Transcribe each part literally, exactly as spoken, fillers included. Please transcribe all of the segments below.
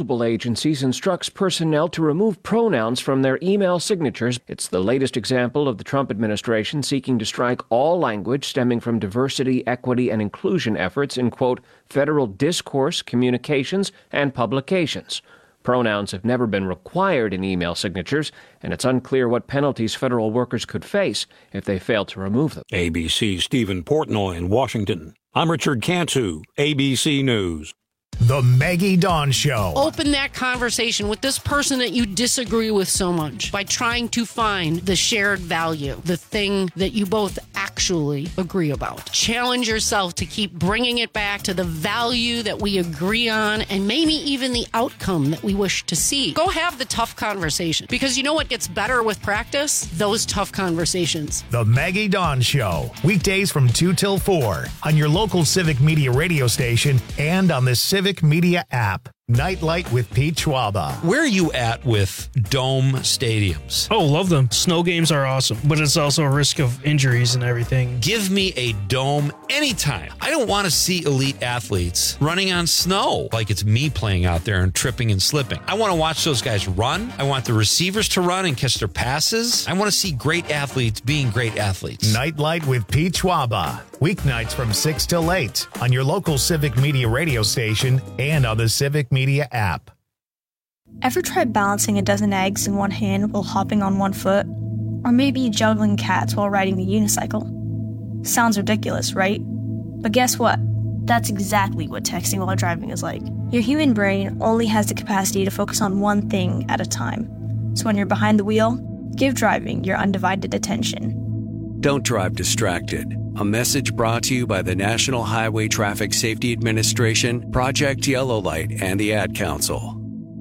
multiple agencies instructs personnel to remove pronouns from their email signatures. It's the latest example of the Trump administration seeking to strike all language stemming from diversity, equity, and inclusion efforts in, quote, federal discourse, communications, and publications. Pronouns have never been required in email signatures, and it's unclear what penalties federal workers could face if they fail to remove them. A B C's Stephen Portnoy in Washington. I'm Richard Cantu, A B C News. The Maggie Dawn Show. Open that conversation with this person that you disagree with so much by trying to find the shared value, the thing that you both actually agree about. Challenge yourself to keep bringing it back to the value that we agree on and maybe even the outcome that we wish to see. Go have the tough conversation, because you know what gets better with practice? Those tough conversations. The Maggie Dawn Show. Weekdays from two till four on your local Civic Media radio station and on the Civic Media app. Nightlight with Pete Schwaba. Where are you at with dome stadiums? Oh, love them. Snow games are awesome, but it's also a risk of injuries and everything. Give me a dome anytime. I don't want to see elite athletes running on snow like it's me playing out there and tripping and slipping. I want to watch those guys run. I want the receivers to run and catch their passes. I want to see great athletes being great athletes. Nightlight with Pete Schwaba. Weeknights from six till eight on your local Civic Media radio station and on the Civic Media Media app. Ever tried balancing a dozen eggs in one hand while hopping on one foot? Or maybe juggling cats while riding a unicycle? Sounds ridiculous, right? But guess what? That's exactly what texting while driving is like. Your human brain only has the capacity to focus on one thing at a time. So when you're behind the wheel, give driving your undivided attention. Don't drive distracted. A message brought to you by the National Highway Traffic Safety Administration, Project Yellow Light, and the Ad Council.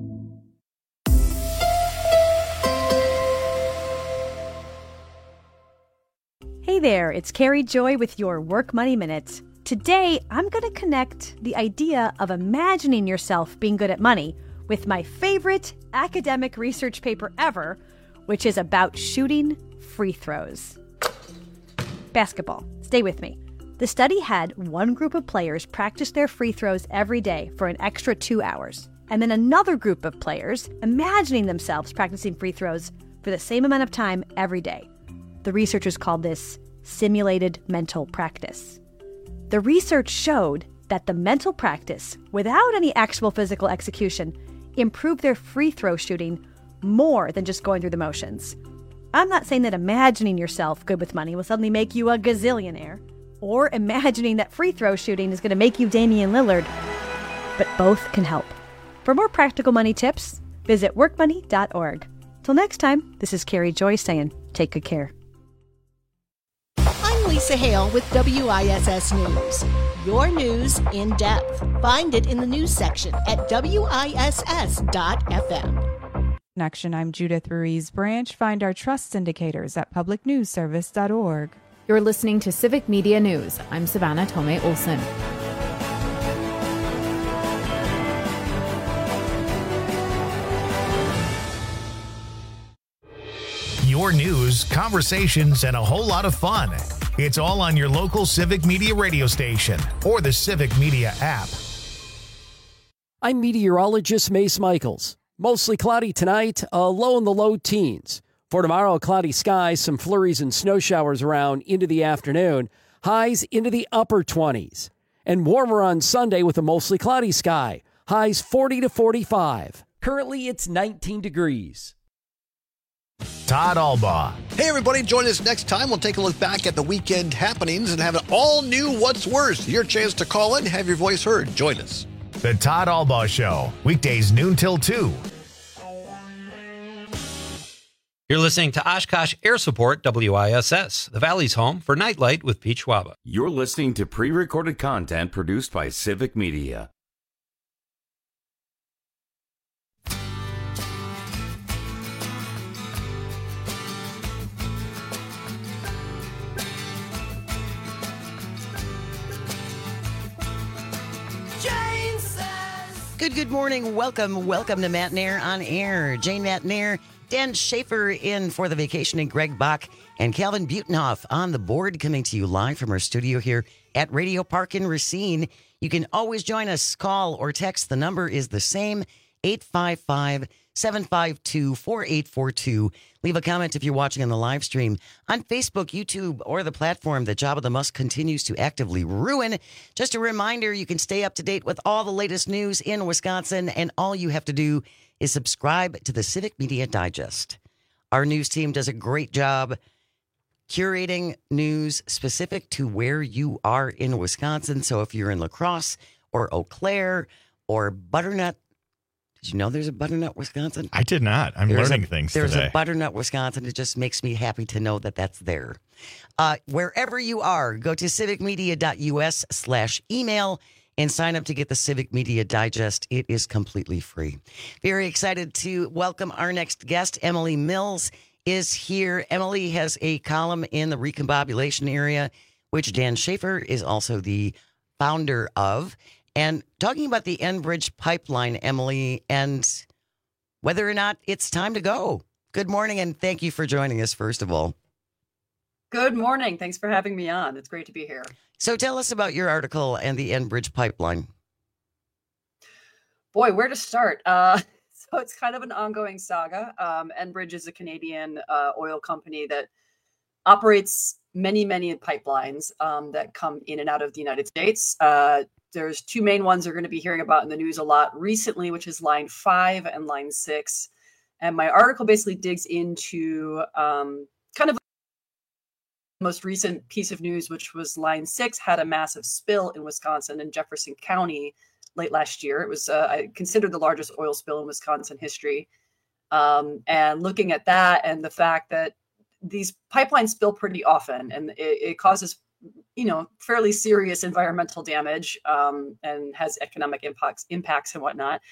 Hey there, it's Carrie Joy with your Work Money Minute. Today, I'm going to connect the idea of imagining yourself being good at money with my favorite academic research paper ever, which is about shooting free throws. Basketball. Stay with me. The study had one group of players practice their free throws every day for an extra two hours, and then another group of players imagining themselves practicing free throws for the same amount of time every day. The researchers called this simulated mental practice. The research showed that the mental practice, without any actual physical execution, improved their free throw shooting more than just going through the motions. I'm not saying that imagining yourself good with money will suddenly make you a gazillionaire, or imagining that free throw shooting is going to make you Damian Lillard, but both can help. For more practical money tips, visit work money dot org. Till next time, this is Carrie Joy saying, take good care. I'm Lisa Hale with W I S S News. Your news in depth. Find it in the news section at W I S S dot F M. Action. I'm Judith Ruiz Branch. Find our trust indicators at public news service dot org. You're listening to Civic Media News. I'm Savannah Tomei Olson. Your news, conversations, and a whole lot of fun. It's all on your local Civic Media radio station or the Civic Media app. I'm meteorologist Mace Michaels. Mostly cloudy tonight, a low in the low teens. For tomorrow, cloudy skies, some flurries and snow showers around into the afternoon. Highs into the upper twenties. And warmer on Sunday with a mostly cloudy sky. Highs forty to forty-five. Currently, it's nineteen degrees. Todd Albaugh. Hey, everybody. Join us next time. We'll take a look back at the weekend happenings and have an all-new What's Worse. Your chance to call in, have your voice heard. Join us. The Todd Albaugh Show, weekdays noon till two. You're listening to Oshkosh Air Support, W I S S, the Valley's home for Nightlight with Pete Schwaba. You're listening to pre-recorded content produced by Civic Media. Good, good morning. Welcome, welcome to Matt Nair on Air. Jane Matt Nair, Dan Schaefer in for the vacationing Greg Bach, and Calvin Butenhoff on the board, coming to you live from our studio here at Radio Park in Racine. You can always join us, call or text. The number is the same, eight five five, seven five two, four eight four two. Leave a comment if you're watching on the live stream on Facebook, YouTube, or the platform that Job of the Month continues to actively ruin. Just a reminder, you can stay up to date with all the latest news in Wisconsin, and all you have to do is subscribe to the Civic Media Digest. Our news team does a great job curating news specific to where you are in Wisconsin. So if you're in La Crosse or Eau Claire or Butternut, did you know there's a Butternut, Wisconsin? I did not. I'm There's learning a, things There's today. a Butternut, Wisconsin. It just makes me happy to know that that's there. Uh, wherever you are, go to civicmedia.us slash email and sign up to get the Civic Media Digest. It is completely free. Very excited to welcome our next guest. Emily Mills is here. Emily has a column in the recombobulation area, which Dan Schaefer is also the founder of. And talking about the Enbridge pipeline, Emily, and whether or not it's time to go. Good morning, and thank you for joining us, first of all. Good morning. Thanks for having me on. It's great to be here. So tell us about your article and the Enbridge pipeline. Boy, where to start? Uh, so it's kind of an ongoing saga. Um, Enbridge is a Canadian uh, oil company that operates many, many pipelines um, that come in and out of the United States. Uh, there's two main ones you're going to be hearing about in the news a lot recently, which is Line five and Line six. And my article basically digs into um, kind of the most recent piece of news, which was Line six had a massive spill in Wisconsin in Jefferson County late last year. It was uh, considered the largest oil spill in Wisconsin history. Um, and looking at that and the fact that these pipelines spill pretty often, and it, it causes, you know, fairly serious environmental damage um, and has economic impacts, impacts and whatnot.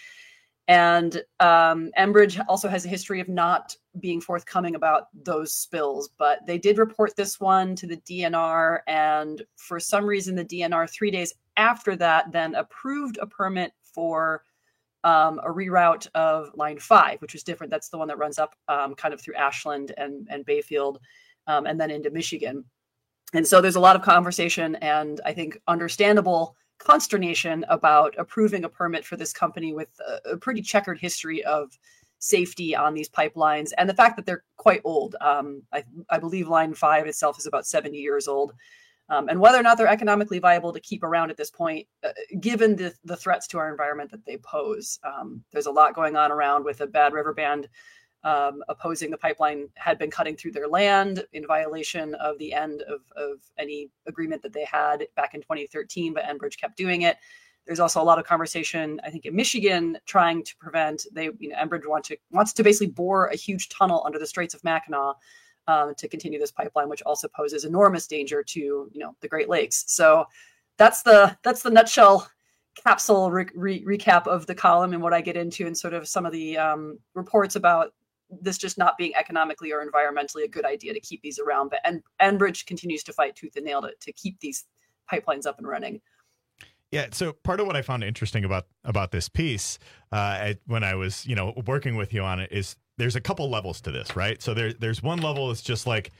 And um, Enbridge also has a history of not being forthcoming about those spills, but they did report this one to the D N R. And for some reason, the D N R three days after that then approved a permit for um, a reroute of Line five, which was different. That's the one that runs up um, kind of through Ashland and, and Bayfield um, and then into Michigan. And so there's a lot of conversation and I think understandable consternation about approving a permit for this company with a, a pretty checkered history of safety on these pipelines and the fact that they're quite old. Um, I, I believe Line five itself is about seventy years old. Um, and whether or not they're economically viable to keep around at this point, uh, given the, the threats to our environment that they pose. Um, there's a lot going on around with a Bad River Band um, opposing the pipeline had been cutting through their land in violation of the end of, of any agreement that they had back in twenty thirteen, but Enbridge kept doing it. There's also a lot of conversation, I think, in Michigan trying to prevent, they, you know, Enbridge want to, wants to basically bore a huge tunnel under the Straits of Mackinac um, to continue this pipeline, which also poses enormous danger to, you know, the Great Lakes. So that's the, that's the nutshell capsule re- re- recap of the column and what I get into and sort of some of the um, reports about this just not being economically or environmentally a good idea to keep these around. But En- Enbridge continues to fight tooth and nail to, to keep these pipelines up and running. Yeah. So part of what I found interesting about about this piece, uh, I, when I was, you know, working with you on it, is there's a couple levels to this, right? So there, there's one level is just like,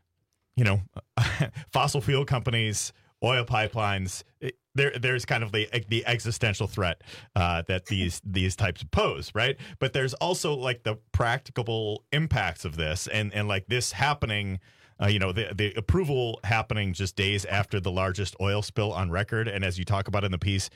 you know, fossil fuel companies, oil pipelines. It, there, there's kind of the the existential threat uh, that these these types pose, right? But there's also like the practicable impacts of this, and and like this happening. Uh, you know, the the approval happening just days after the largest oil spill on record. And as you talk about in the piece,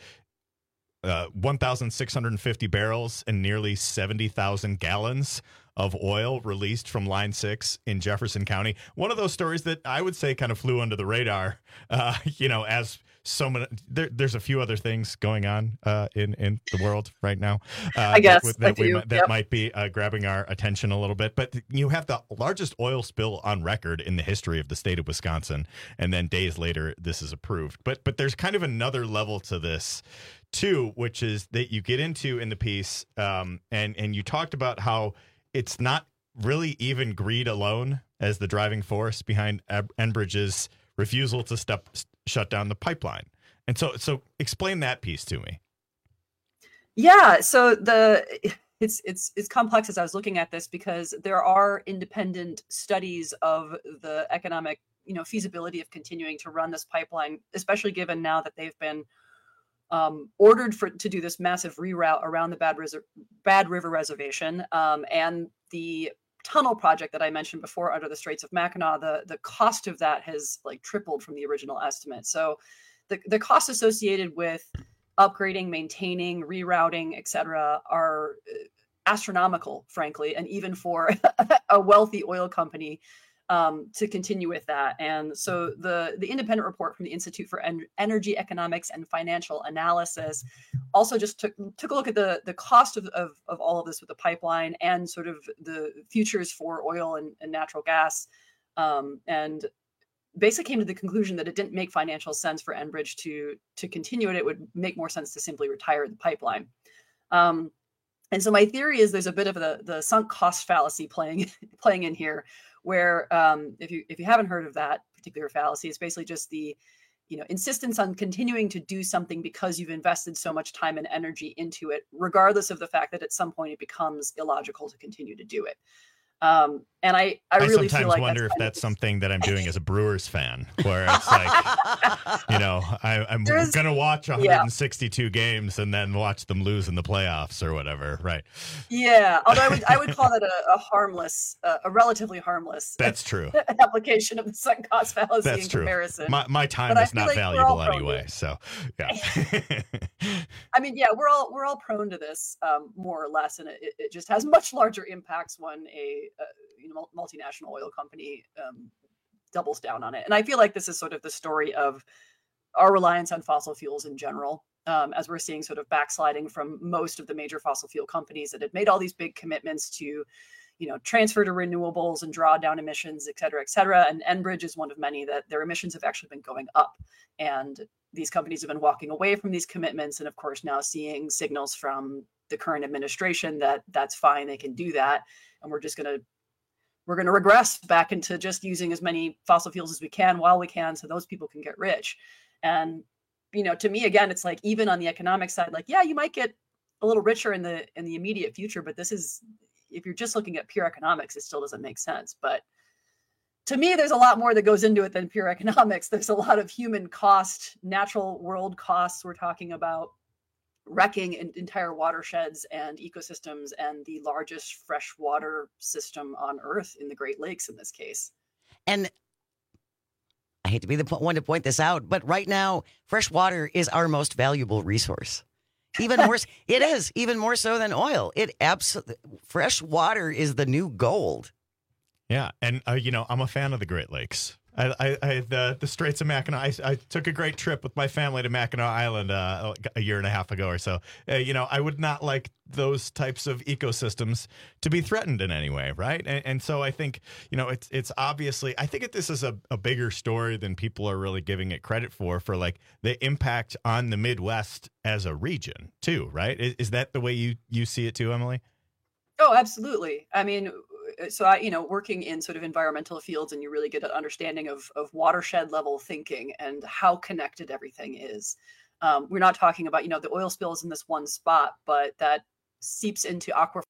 uh, one thousand six hundred fifty barrels and nearly seventy thousand gallons of oil released from Line six in Jefferson County. One of those stories that I would say kind of flew under the radar, uh, you know, as so many, there, there's a few other things going on uh, in, in the world right now. Uh, I guess that, that, I we, do. that Yep. might be uh, grabbing our attention a little bit. But you have the largest oil spill on record in the history of the state of Wisconsin. And then days later, this is approved. But but there's kind of another level to this, too, which is that you get into in the piece. Um, and, and you talked about how it's not really even greed alone as the driving force behind Ab- Enbridge's refusal to step, shut down the pipeline. And so so explain that piece to me. Yeah, so the it's it's it's complex as I was looking at this because there are independent studies of the economic, you know, feasibility of continuing to run this pipeline, especially given now that they've been um, ordered for to do this massive reroute around the Bad, Res- Bad River Reservation, um, and the tunnel project that I mentioned before under the Straits of Mackinac, the the cost of that has like tripled from the original estimate. So the the costs associated with upgrading, maintaining, rerouting, et cetera, are astronomical, frankly, and even for a wealthy oil company um, to continue with that. And so the, the independent report from the Institute for en- Energy Economics and Financial Analysis also just took took a look at the, the cost of, of, of all of this with the pipeline and sort of the futures for oil and, and natural gas, um, and basically came to the conclusion that it didn't make financial sense for Enbridge to to continue it. It would make more sense to simply retire the pipeline. Um, and so my theory is there's a bit of the, the sunk cost fallacy playing playing in here, where um, if you if you haven't heard of that particular fallacy, it's basically just the you know insistence on continuing to do something because you've invested so much time and energy into it, regardless of the fact that at some point it becomes illogical to continue to do it. Um, and I, I really I sometimes feel like wonder that's if that's something that I'm doing as a Brewers fan, where it's like, you know, I, I'm There's- going to watch one yeah. hundred sixty-two games and then watch them lose in the playoffs or whatever. Right. Yeah, although I would I would call that a, a harmless, uh, a relatively harmless. That's true. application of the sunk cost fallacy That's in true. comparison. My, my time But I is feel not like we're all valuable prone to anyway. it. So, yeah. I mean, yeah, we're all we're all prone to this um, more or less, and it, it just has much larger impacts when a uh, you know multinational oil company um, doubles down on it. And I feel like this is sort of the story of our reliance on fossil fuels in general, um, as we're seeing sort of backsliding from most of the major fossil fuel companies that had made all these big commitments to, you know, transfer to renewables and draw down emissions, et cetera, et cetera. And Enbridge is one of many that their emissions have actually been going up. And these companies have been walking away from these commitments. And of course, now seeing signals from the current administration that that's fine, they can do that. And we're just going to we're going to regress back into just using as many fossil fuels as we can while we can, so those people can get rich. And, you know, to me, again, it's like, even on the economic side, like, yeah, you might get a little richer in the, in the immediate future, but this is, if you're just looking at pure economics, it still doesn't make sense. But to me, there's a lot more that goes into it than pure economics. There's a lot of human cost, natural world costs. We're talking about wrecking in, entire watersheds and ecosystems and the largest freshwater system on Earth in the Great Lakes in this case. And I hate to be the one to point this out, but right now, fresh water is our most valuable resource. Even more, it is even more so than oil. It absolutely fresh water is the new gold. Yeah, and uh, you know, I'm a fan of the Great Lakes. I, I, I the the Straits of Mackinac. I, I took a great trip with my family to Mackinac Island uh, a year and a half ago or so. Uh, you know, I would not like those types of ecosystems to be threatened in any way, right? And, and so I think, you know, it's it's obviously, I think that this is a, a bigger story than people are really giving it credit for, for like the impact on the Midwest as a region too, right? Is, is that the way you you see it too, Emily? Oh, absolutely. I mean, so I, you know, working in sort of environmental fields, and you really get an understanding of of watershed level thinking and how connected everything is. Um, we're not talking about, you know, the oil spills in this one spot, but that seeps into aquifer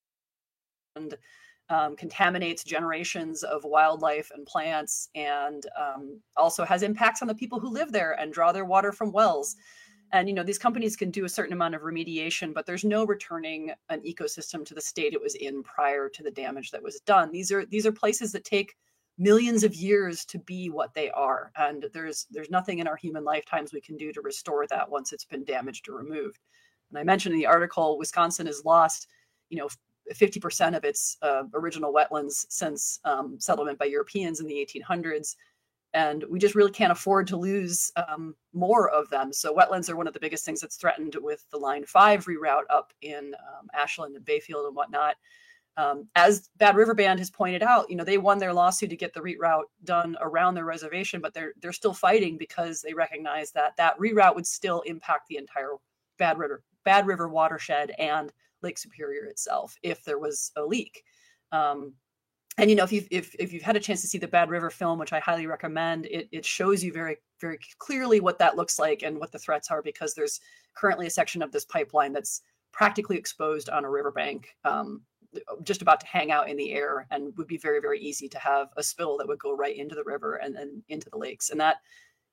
and um, contaminates generations of wildlife and plants, and um, also has impacts on the people who live there and draw their water from wells. And, you know, these companies can do a certain amount of remediation, but there's no returning an ecosystem to the state it was in prior to the damage that was done. These are these are places that take millions of years to be what they are. And there's there's nothing in our human lifetimes we can do to restore that once it's been damaged or removed. And I mentioned in the article, Wisconsin has lost, you know, fifty percent of its uh, original wetlands since um, settlement by Europeans in the eighteen hundreds. And we just really can't afford to lose um, more of them. So wetlands are one of the biggest things that's threatened with the Line five reroute up in um, Ashland and Bayfield and whatnot. Um, as Bad River Band has pointed out, you know, they won their lawsuit to get the reroute done around their reservation, but they're they're still fighting because they recognize that that reroute would still impact the entire Bad River Bad River watershed and Lake Superior itself if there was a leak. Um, And, you know, if you've, if, if you've had a chance to see the Bad River film, which I highly recommend, it, it shows you very, very clearly what that looks like and what the threats are, because there's currently a section of this pipeline that's practically exposed on a riverbank, um, just about to hang out in the air, and would be very, very easy to have a spill that would go right into the river and then into the lakes. And that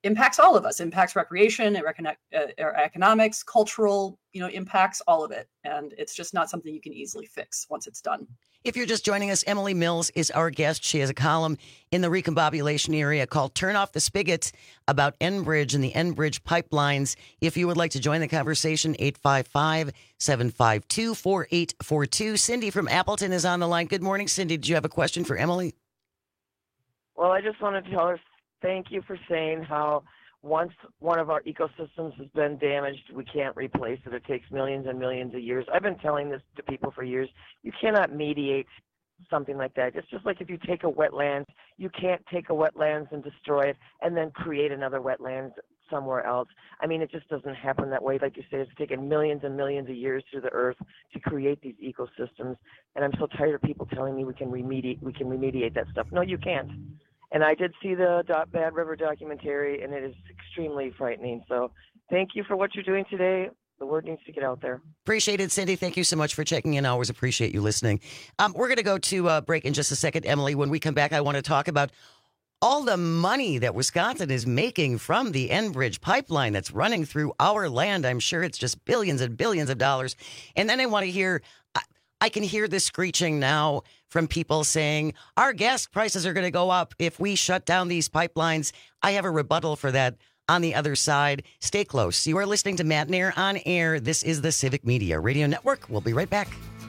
impacts all of us, impacts recreation, it reconnect, uh, or economics, cultural, you know, impacts all of it. And it's just not something you can easily fix once it's done. If you're just joining us, Emily Mills is our guest. She has a column in the recombobulation area called Turn Off the Spigot about Enbridge and the Enbridge pipelines. If you would like to join the conversation, eight five five, seven five two, four eight four two. Cindy from Appleton is on the line. Good morning, Cindy. Did you have a question for Emily? Well, I just want to tell her thank you for saying how once one of our ecosystems has been damaged, we can't replace it. It takes millions and millions of years. I've been telling this to people for years. You cannot mediate something like that. It's just like if you take a wetland, you can't take a wetlands and destroy it and then create another wetlands somewhere else. I mean, it just doesn't happen that way. Like you say, it's taken millions and millions of years through the earth to create these ecosystems. And I'm so tired of people telling me we can remediate, we can remediate that stuff. No, you can't. And I did see the Bad River documentary, and it is extremely frightening. So thank you for what you're doing today. The word needs to get out there. Appreciate it, Cindy. Thank you so much for checking in. I always appreciate you listening. Um, we're going to go to a break in just a second, Emily. When we come back, I want to talk about all the money that Wisconsin is making from the Enbridge pipeline that's running through our land. I'm sure it's just billions and billions of dollars. And then I want to hear... I can hear the screeching now from people saying our gas prices are going to go up if we shut down these pipelines. I have a rebuttal for that on the other side. Stay close. You are listening to Matt Nair on Air. This is the Civic Media Radio Network. We'll be right back.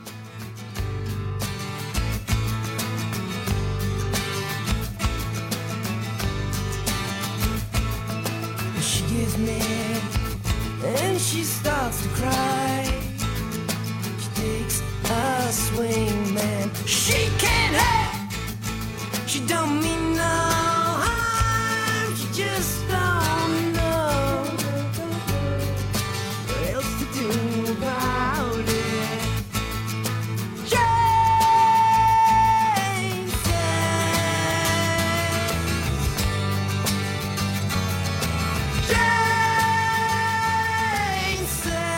She gets mad and she starts to cry. Takes a swing, man. She can't help. She don't mean no harm. She just don't know what else to do about it. Jane said. Jane said.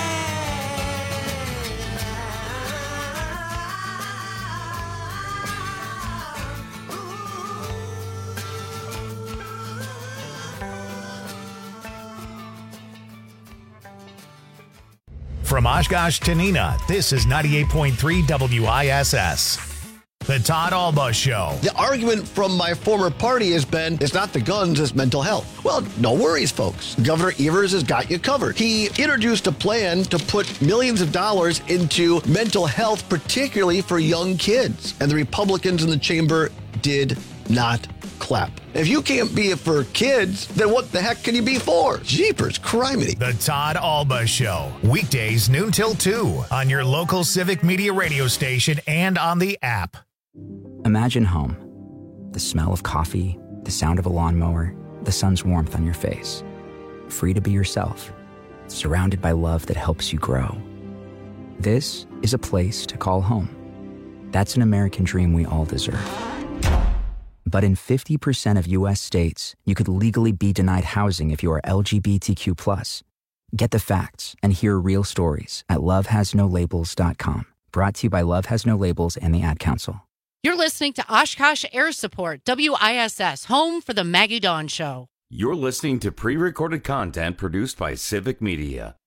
From Oshkosh to Neenah, this is ninety-eight point three W I S S. The Todd Alba Show. The argument from my former party has been, it's not the guns, it's mental health. Well, no worries, folks. Governor Evers has got you covered. He introduced a plan to put millions of dollars into mental health, particularly for young kids. And the Republicans in the chamber did not clap. If you can't be it for kids, then what the heck can you be for? Jeepers, criminy. The Todd Alba Show. Weekdays noon till two on your local Civic Media radio station and on the app. Imagine home. The smell of coffee, the sound of a lawnmower, the sun's warmth on your face. Free to be yourself. Surrounded by love that helps you grow. This is a place to call home. That's an American dream we all deserve. But in fifty percent of U S states, you could legally be denied housing if you are L G B T Q plus. Get the facts and hear real stories at love has no labels dot com. Brought to you by Love Has No Labels and the Ad Council. You're listening to Oshkosh Air Support, W I S S, home for the Maggie Dawn Show. You're listening to pre-recorded content produced by Civic Media.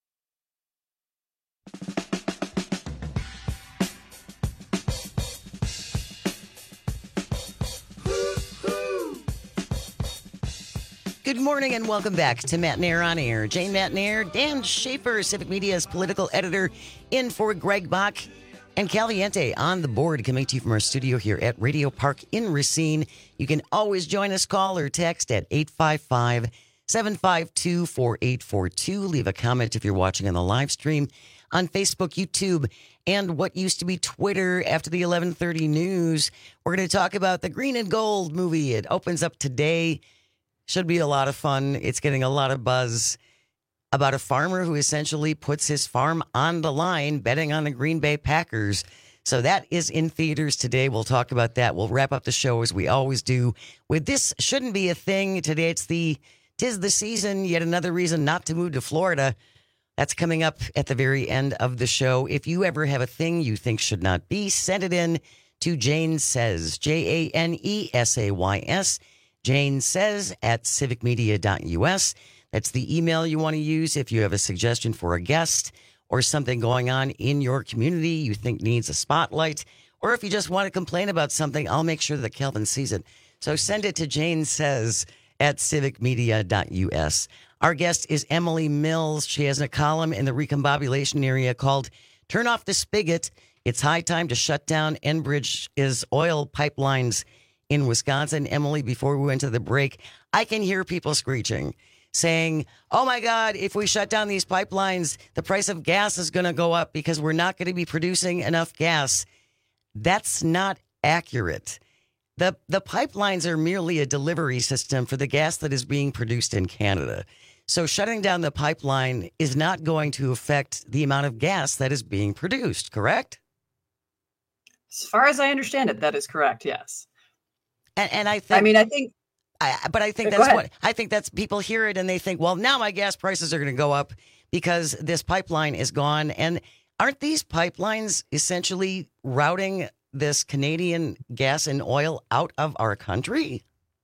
Good morning and welcome back to Matt Nair on Air. Jane Matt Nair, Dan Schaefer, Civic Media's political editor, in for Greg Bach, and Caliente on the board, coming to you from our studio here at Radio Park in Racine. You can always join us, call or text at eight five five, seven five two, four eight four two. Leave a comment if you're watching on the live stream on Facebook, YouTube, and what used to be Twitter after the eleven thirty news. We're going to talk about the Green and Gold movie. It opens up today. Should be a lot of fun. It's getting a lot of buzz about a farmer who essentially puts his farm on the line betting on the Green Bay Packers. So that is in theaters today. We'll talk about that. We'll wrap up the show as we always do with This Shouldn't Be a Thing. Today it's the Tis the Season, yet another reason not to move to Florida. That's coming up at the very end of the show. If you ever have a thing you think should not be, send it in to Jane Says, J A N E S A Y S, Jane Says at civic media dot U S. That's the email you want to use if you have a suggestion for a guest or something going on in your community you think needs a spotlight, or if you just want to complain about something, I'll make sure that Kelvin sees it. So send it to Jane Says at civic media dot U S. Our guest is Emily Mills. She has a column in the recombobulation area called Turn Off the Spigot. It's high time to shut down Enbridge's oil pipelines in Wisconsin. Emily, before we went to the break, I can hear people screeching, saying, oh my God, if we shut down these pipelines, the price of gas is going to go up because we're not going to be producing enough gas. That's not accurate. The, the pipelines are merely a delivery system for the gas that is being produced in Canada. So shutting down the pipeline is not going to affect the amount of gas that is being produced, correct? As far as I understand it, that is correct, yes. And, and I think... I mean, I think... I, but I think Go that's ahead. what... I think that's... People hear it and they think, well, now my gas prices are going to go up because this pipeline is gone. And aren't these pipelines essentially routing this Canadian gas and oil out of our country?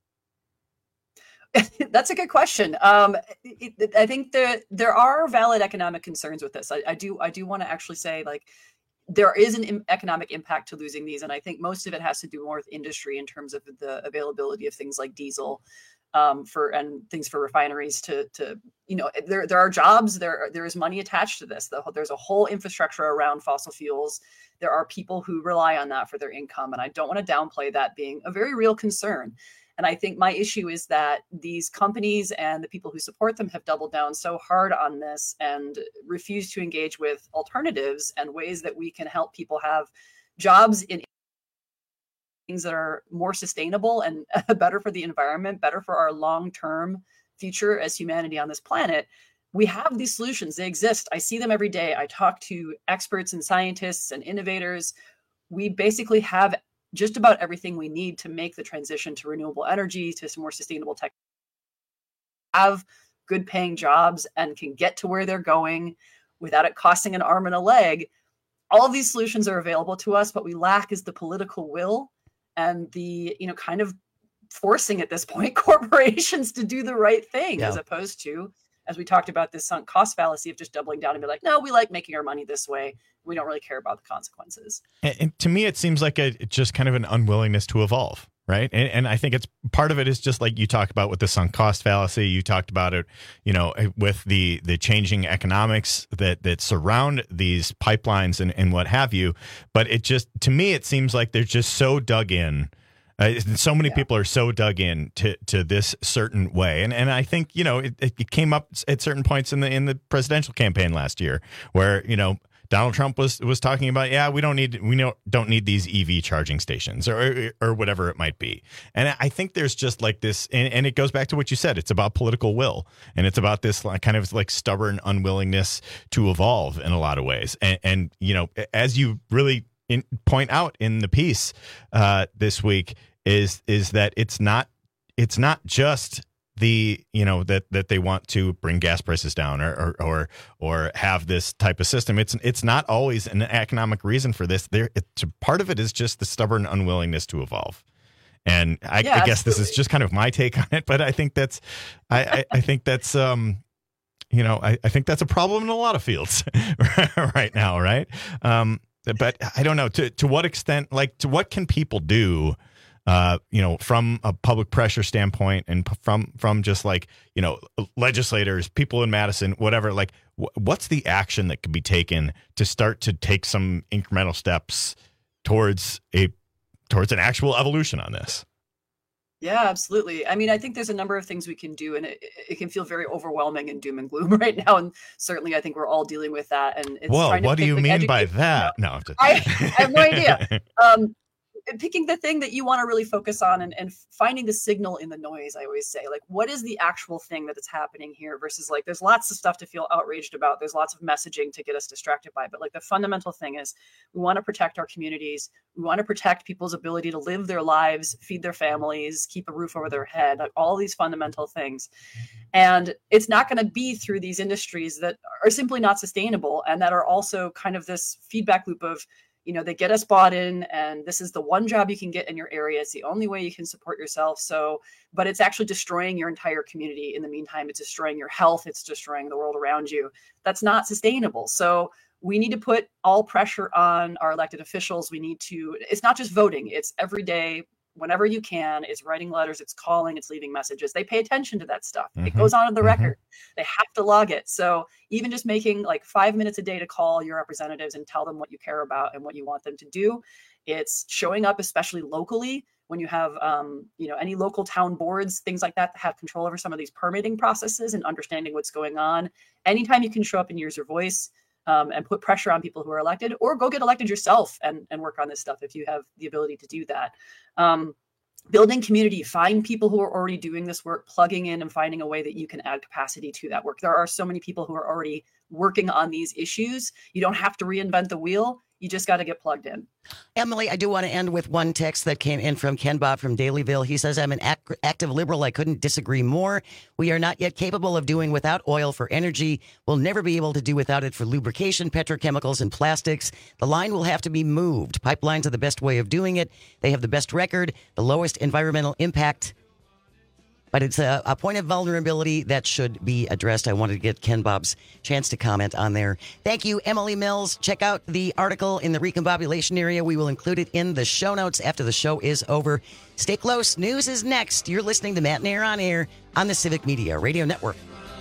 That's a good question. Um, it, it, I think that there are valid economic concerns with this. I, I do. I do want to actually say, like, there is an im- economic impact to losing these, and I think most of it has to do more with industry in terms of the availability of things like diesel, um, for and things for refineries to to you know there there are jobs, there there is money attached to this. The, there's a whole infrastructure around fossil fuels. There are people who rely on that for their income, and I don't want to downplay that being a very real concern. And I think my issue is that these companies and the people who support them have doubled down so hard on this and refuse to engage with alternatives and ways that we can help people have jobs in things that are more sustainable and better for the environment, better for our long-term future as humanity on this planet. We have these solutions. They exist. I see them every day. I talk to experts and scientists and innovators. We basically have just about everything we need to make the transition to renewable energy, to some more sustainable tech, have good paying jobs and can get to where they're going without it costing an arm and a leg. All of these solutions are available to us. What we lack is the political will and the, you know, kind of forcing at this point corporations to do the right thing, Yeah. as opposed to, as we talked about, this sunk cost fallacy of just doubling down and be like, no, we like making our money this way. We don't really care about the consequences. And, and to me, it seems like a just kind of an unwillingness to evolve, right? And, and I think it's part of it is just like you talked about with the sunk cost fallacy. You talked about it, you know, with the the changing economics that that surround these pipelines and, and what have you. But it just, to me, it seems like they're just so dug in. Uh, so many yeah. people are so dug in to, to this certain way, and and I think you know it, it came up at certain points in the in the presidential campaign last year, where you know Donald Trump was was talking about, yeah, we don't need we don't don't need these E V charging stations or or whatever it might be, and I think there's just like this, and, and it goes back to what you said. It's about political will, and it's about this like, kind of like stubborn unwillingness to evolve in a lot of ways, and, and you know as you really In, point out in the piece uh, this week is is that it's not it's not just the you know that that they want to bring gas prices down or or or, or have this type of system. It's it's not always an economic reason for this. There, it's part of it is just the stubborn unwillingness to evolve. And I, Yeah, I guess this absolutely. is just kind of my take on it, but I think that's I I, I think that's um. You know, I, I think that's a problem in a lot of fields right now, right? Um, but I don't know to to what extent, like, to what can people do, uh, you know, from a public pressure standpoint, and p- from from just like you know legislators, people in Madison, whatever. Like, wh- what's the action that could be taken to start to take some incremental steps towards a towards an actual evolution on this? Yeah, absolutely. I mean, I think there's a number of things we can do, and it, it can feel very overwhelming and doom and gloom right now. And certainly, I think we're all dealing with that. And it's Well, trying to what do pick, you like, mean by educate- that? No, I'm just- I, I have no idea. Um, picking the thing that you want to really focus on and, and finding the signal in the noise, I always say, like, what is the actual thing that is happening here versus like, there's lots of stuff to feel outraged about. There's lots of messaging to get us distracted by. But like the fundamental thing is we want to protect our communities. We want to protect people's ability to live their lives, feed their families, keep a roof over their head, like all these fundamental things. And it's not going to be through these industries that are simply not sustainable and that are also kind of this feedback loop of, You know, they get us bought in, and this is the one job you can get in your area. It's the only way you can support yourself. So, but it's actually destroying your entire community. In the meantime, it's destroying your health. It's destroying the world around you. That's not sustainable. So we need to put all pressure on our elected officials. We need to, it's not just voting, it's every day, whenever you can. It's writing letters, it's calling, it's leaving messages. They pay attention to that stuff. Mm-hmm. It goes on in the mm-hmm. record. They have to log it. So even just making like five minutes a day to call your representatives and tell them what you care about and what you want them to do. It's showing up, especially locally, when you have, um, you know, any local town boards, things like that, that have control over some of these permitting processes and understanding what's going on. Anytime you can show up and use your voice, Um, and put pressure on people who are elected, or go get elected yourself and, and work on this stuff if you have the ability to do that. Um, building community, find people who are already doing this work, plugging in and finding a way that you can add capacity to that work. There are so many people who are already working on these issues. You don't have to reinvent the wheel. You just got to get plugged in. Emily, I do want to end with one text that came in from Ken Bob from Dalyville. He says, I'm an ac- active liberal. I couldn't disagree more. We are not yet capable of doing without oil for energy. We'll never be able to do without it for lubrication, petrochemicals, and plastics. The line will have to be moved. Pipelines are the best way of doing it. They have the best record, the lowest environmental impact. But it's a, a point of vulnerability that should be addressed. I wanted to get Ken Bob's chance to comment on there. Thank you, Emily Mills. Check out the article in the recombobulation area. We will include it in the show notes after the show is over. Stay close. News is next. You're listening to Matt and Air on Air on the Civic Media Radio Network.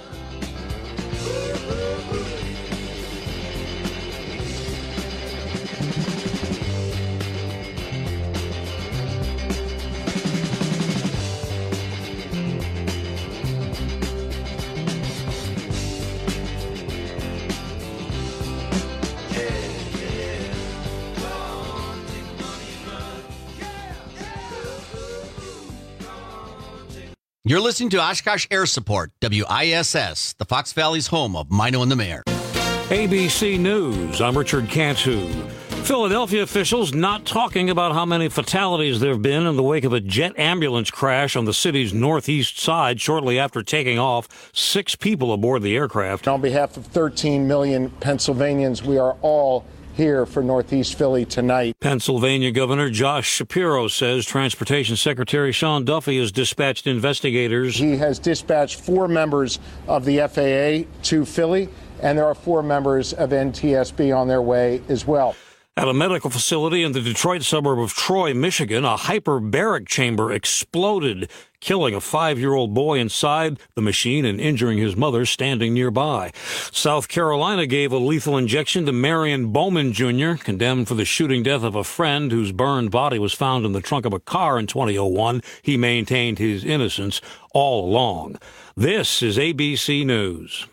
You're listening to Oshkosh Air Support, W I S S, the Fox Valley's home of Mino and the Mayor. A B C News, I'm Richard Cantu. Philadelphia officials not talking about how many fatalities there have been in the wake of a jet ambulance crash on the city's northeast side shortly after taking off. Six people aboard the aircraft. On behalf of thirteen million Pennsylvanians, we are all here for Northeast Philly tonight. Pennsylvania Governor Josh Shapiro says Transportation Secretary Sean Duffy has dispatched investigators. He has dispatched four members of the F A A to Philly, and there are four members of N T S B on their way as well. At a medical facility in the Detroit suburb of Troy, Michigan, a hyperbaric chamber exploded, killing a five-year-old boy inside the machine and injuring his mother standing nearby. South Carolina gave a lethal injection to Marion Bowman Junior, condemned for the shooting death of a friend whose burned body was found in the trunk of a car in twenty oh one. He maintained his innocence all along. This is A B C News.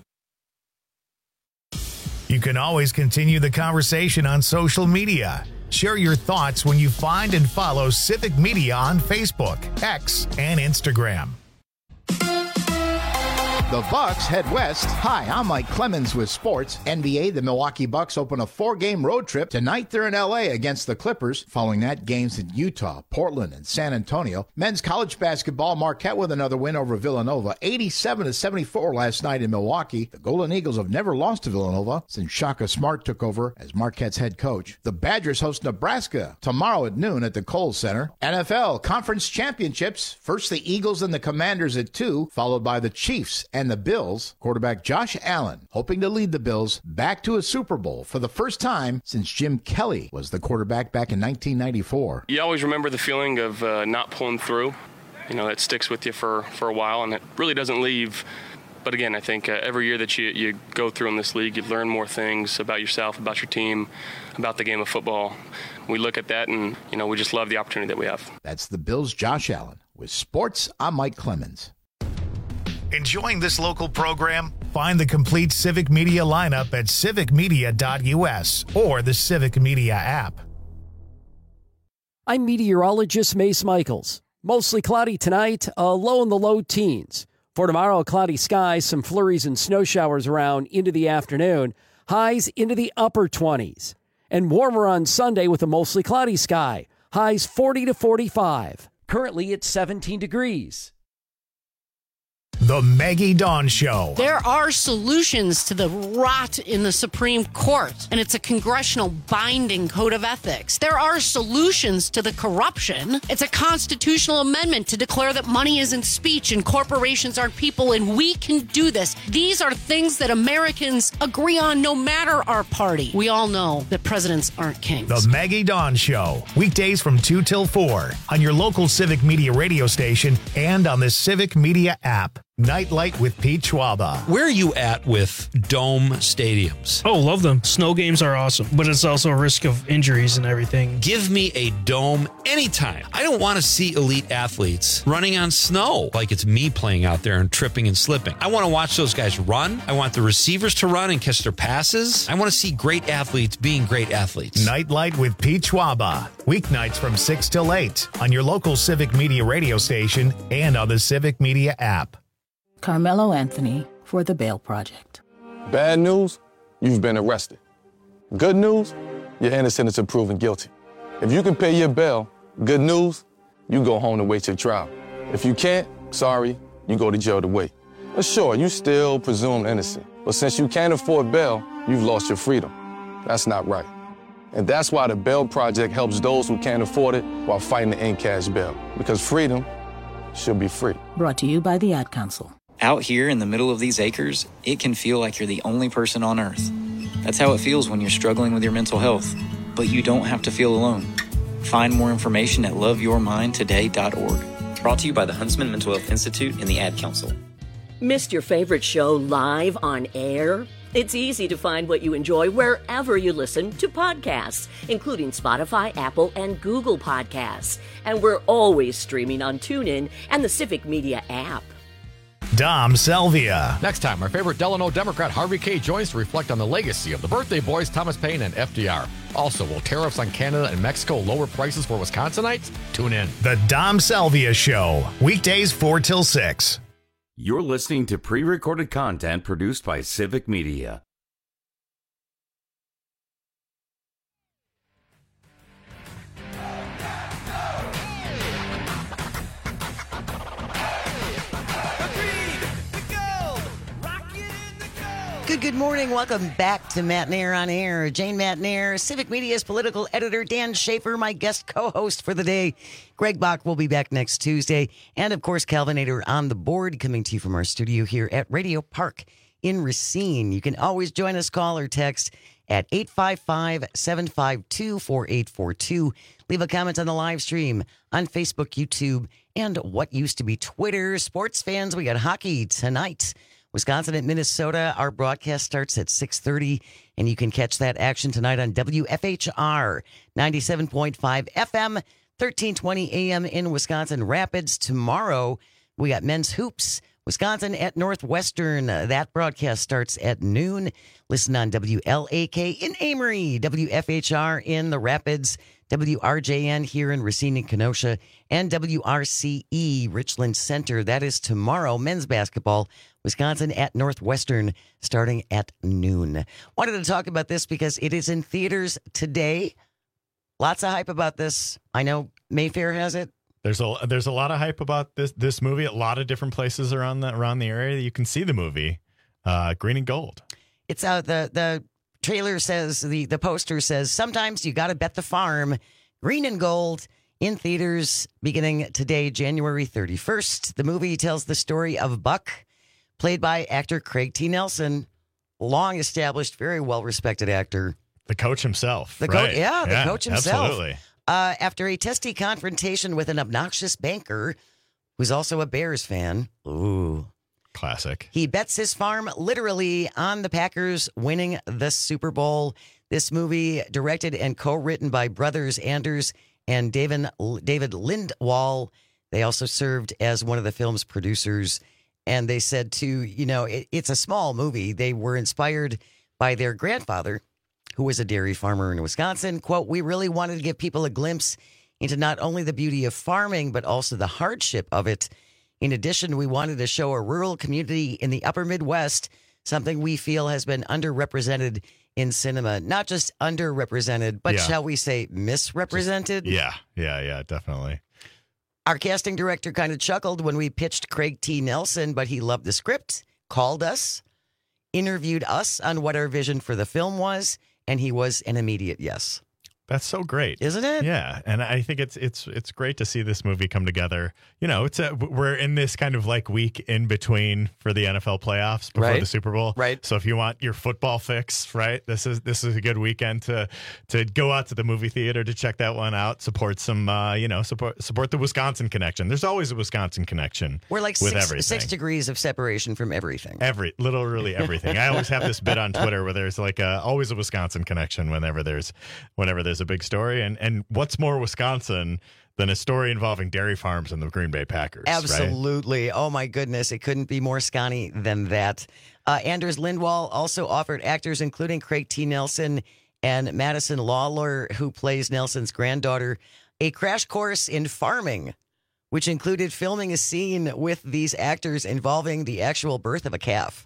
You can always continue the conversation on social media. Share your thoughts when you find and follow Civic Media on Facebook, X, and Instagram. The Bucks head west. Hi, I'm Mike Clemens with sports. N B A, the Milwaukee Bucks open a four-game road trip. Tonight they're in L A against the Clippers. Following that, games in Utah, Portland, and San Antonio. Men's college basketball, Marquette with another win over Villanova. eighty-seven to seventy-four last night in Milwaukee. The Golden Eagles have never lost to Villanova since Shaka Smart took over as Marquette's head coach. The Badgers host Nebraska tomorrow at noon at the Kohl Center. N F L Conference Championships. First the Eagles and the Commanders at two, followed by the Chiefs and the Bills. Quarterback Josh Allen hoping to lead the Bills back to a Super Bowl for the first time since Jim Kelly was the quarterback back in nineteen ninety-four. You always remember the feeling of uh, not pulling through. You know, it sticks with you for, for a while, and it really doesn't leave. But again, I think uh, every year that you, you go through in this league, you learn more things about yourself, about your team, about the game of football. We look at that, and, you know, we just love the opportunity that we have. That's the Bills' Josh Allen. With sports, I'm Mike Clemens. Enjoying this local program? Find the complete Civic Media lineup at civic media dot u s or the Civic Media app. I'm meteorologist Mace Michaels. Mostly cloudy tonight, a low in the low teens. For tomorrow, cloudy skies, some flurries and snow showers around into the afternoon. Highs into the upper twenties. And warmer on Sunday with a mostly cloudy sky. Highs forty to forty-five. Currently, it's seventeen degrees. The Maggie Dawn Show. There are solutions to the rot in the Supreme Court, and it's a congressional binding code of ethics. There are solutions to the corruption. It's a constitutional amendment to declare that money isn't speech and corporations aren't people, and we can do this. These are things that Americans agree on no matter our party. We all know that presidents aren't kings. The Maggie Dawn Show. Weekdays from two till four on your local Civic Media radio station and on the Civic Media app. Nightlight with Pete Schwaba. Where are you at with dome stadiums? Oh, love them. Snow games are awesome, but it's also a risk of injuries and everything. Give me a dome anytime. I don't want to see elite athletes running on snow like it's me playing out there and tripping and slipping. I want to watch those guys run. I want the receivers to run and catch their passes. I want to see great athletes being great athletes. Nightlight with Pete Schwaba. Weeknights from six till eight on your local Civic Media radio station and on the Civic Media app. Carmelo Anthony for the Bail Project. Bad news, you've been arrested. Good news, you're innocent until proven guilty. If you can pay your bail, good news, you go home to wait your trial. If you can't, sorry, you go to jail to wait. But sure, you still presumed innocent. But since you can't afford bail, you've lost your freedom. That's not right. And that's why the Bail Project helps those who can't afford it while fighting to end cash bail. Because freedom should be free. Brought to you by the Ad Council. Out here in the middle of these acres, it can feel like you're the only person on earth. That's how it feels when you're struggling with your mental health. But you don't have to feel alone. Find more information at love your mind today dot org. Brought to you by the Huntsman Mental Health Institute and the Ad Council. Missed your favorite show live on air? It's easy to find what you enjoy wherever you listen to podcasts, including Spotify, Apple, and Google Podcasts. And we're always streaming on TuneIn and the Civic Media app. Dom Salvia. Next time, our favorite Delano Democrat Harvey K. joins to reflect on the legacy of the birthday boys Thomas Paine and F D R. Also, will tariffs on Canada and Mexico lower prices for Wisconsinites? Tune in. The Dom Salvia Show. Weekdays four till six. You're listening to pre-recorded content produced by Civic Media. Good, good morning. Welcome back to Matt Nair on Air. Jane Matt Nair, Civic Media's political editor, Dan Schaefer, my guest co-host for the day. Greg Bach will be back next Tuesday. And, of course, Calvinator on the board, coming to you from our studio here at Radio Park in Racine. You can always join us, call or text at eight five five, seven five two, four eight four two. Leave a comment on the live stream on Facebook, YouTube, and what used to be Twitter. Sports fans, we got hockey tonight. Wisconsin at Minnesota. Our broadcast starts at six thirty, and you can catch that action tonight on W F H R ninety-seven point five F M, thirteen twenty A M in Wisconsin Rapids. Tomorrow, we got men's hoops. Wisconsin at Northwestern. Uh, that broadcast starts at noon. Listen on W L A K in Amory, W F H R in the Rapids, W R J N here in Racine and Kenosha, and W R C E Richland Center. That is tomorrow. Men's basketball. Wisconsin at Northwestern starting at noon. Wanted to talk about this because it is in theaters today. Lots of hype about this. I know Mayfair has it. There's a there's a lot of hype about this this movie. A lot of different places around the around the area that you can see the movie. Uh, Green and Gold. It's out. The the trailer says the the poster says sometimes you got to bet the farm. Green and Gold in theaters beginning today, January thirty-first. The movie tells the story of Buck, played by actor Craig T. Nelson, long established, very well respected actor. The coach himself. The right. coach, yeah, the yeah, coach himself. Absolutely. Uh, after a testy confrontation with an obnoxious banker who's also a Bears fan. Ooh. Classic. He bets his farm literally on the Packers winning the Super Bowl. This movie, directed and co-written by brothers Anders and David, David Lindwall. They also served as one of the film's producers. And they said, to, you know, it, it's a small movie. They were inspired by their grandfather, who was a dairy farmer in Wisconsin. Quote, we really wanted to give people a glimpse into not only the beauty of farming, but also the hardship of it. In addition, we wanted to show a rural community in the upper Midwest, something we feel has been underrepresented in cinema. Not just underrepresented, but Yeah. shall we say misrepresented? Yeah, yeah, yeah, definitely. Our casting director kind of chuckled when we pitched Craig T. Nelson, but he loved the script, called us, interviewed us on what our vision for the film was, and he was an immediate yes. That's so great, isn't it? Yeah, and I think it's it's it's great to see this movie come together. You know, it's a we're in this kind of like week in between for the N F L playoffs before Right. the Super Bowl. Right. So if you want your football fix, right, this is this is a good weekend to to go out to the movie theater to check that one out. Support some, uh, you know, support support the Wisconsin connection. There's always a Wisconsin connection. We're like with six, everything. six degrees of separation from everything. Every literally everything. I always have this bit on Twitter where there's like a, always a Wisconsin connection whenever there's whenever there's a big story. And and what's more Wisconsin than a story involving dairy farms and the Green Bay Packers? Right? Absolutely. Oh, my goodness. It couldn't be more Scotty than that. Uh, Anders Lindwall also offered actors, including Craig T. Nelson and Madison Lawler, who plays Nelson's granddaughter, a crash course in farming, which included filming a scene with these actors involving the actual birth of a calf.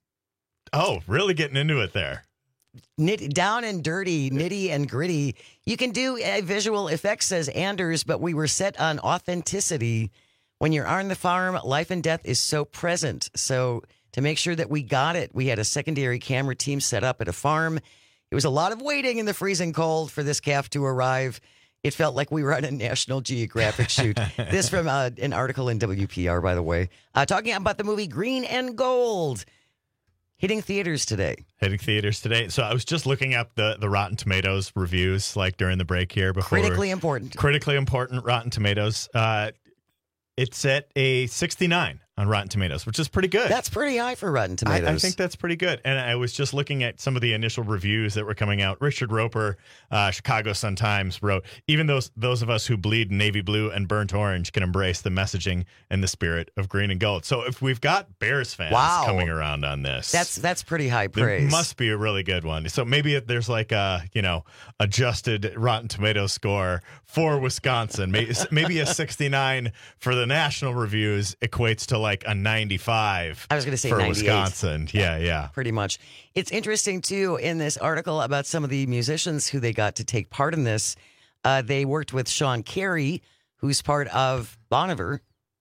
Oh, really getting into it there. Nit, down and dirty, nitty and gritty. You can do a visual effects, says Anders, but we were set on authenticity. When you're on the farm, life and death is so present. So to make sure that we got it, we had a secondary camera team set up at a farm. It was a lot of waiting in the freezing cold for this calf to arrive. It felt like we were on a National Geographic shoot. This from uh, an article in W P R, by the way. Uh, talking about the movie Green and Gold. Hitting theaters today. Hitting theaters today. So I was just looking up the, the Rotten Tomatoes reviews, like during the break here. Before Critically important. Critically important Rotten Tomatoes. Uh, it's at a sixty-nine on Rotten Tomatoes, which is pretty good. That's pretty high for Rotten Tomatoes. I, I think that's pretty good. And I was just looking at some of the initial reviews that were coming out. Richard Roper, uh, Chicago Sun-Times, wrote, even those those of us who bleed navy blue and burnt orange can embrace the messaging and the spirit of green and gold. So if we've got Bears fans Wow. coming around on this, That's that's pretty high there praise. must be a really good one. So maybe if there's like a, you know, adjusted Rotten Tomato score for Wisconsin. Maybe, maybe a sixty-nine for the national reviews equates to like a ninety-five. I was going to say for ninety-eight. Wisconsin. Yeah, yeah. Pretty much. It's interesting, too, in this article about some of the musicians who they got to take part in this. Uh, they worked with Sean Carey, who's part of Bon Iver.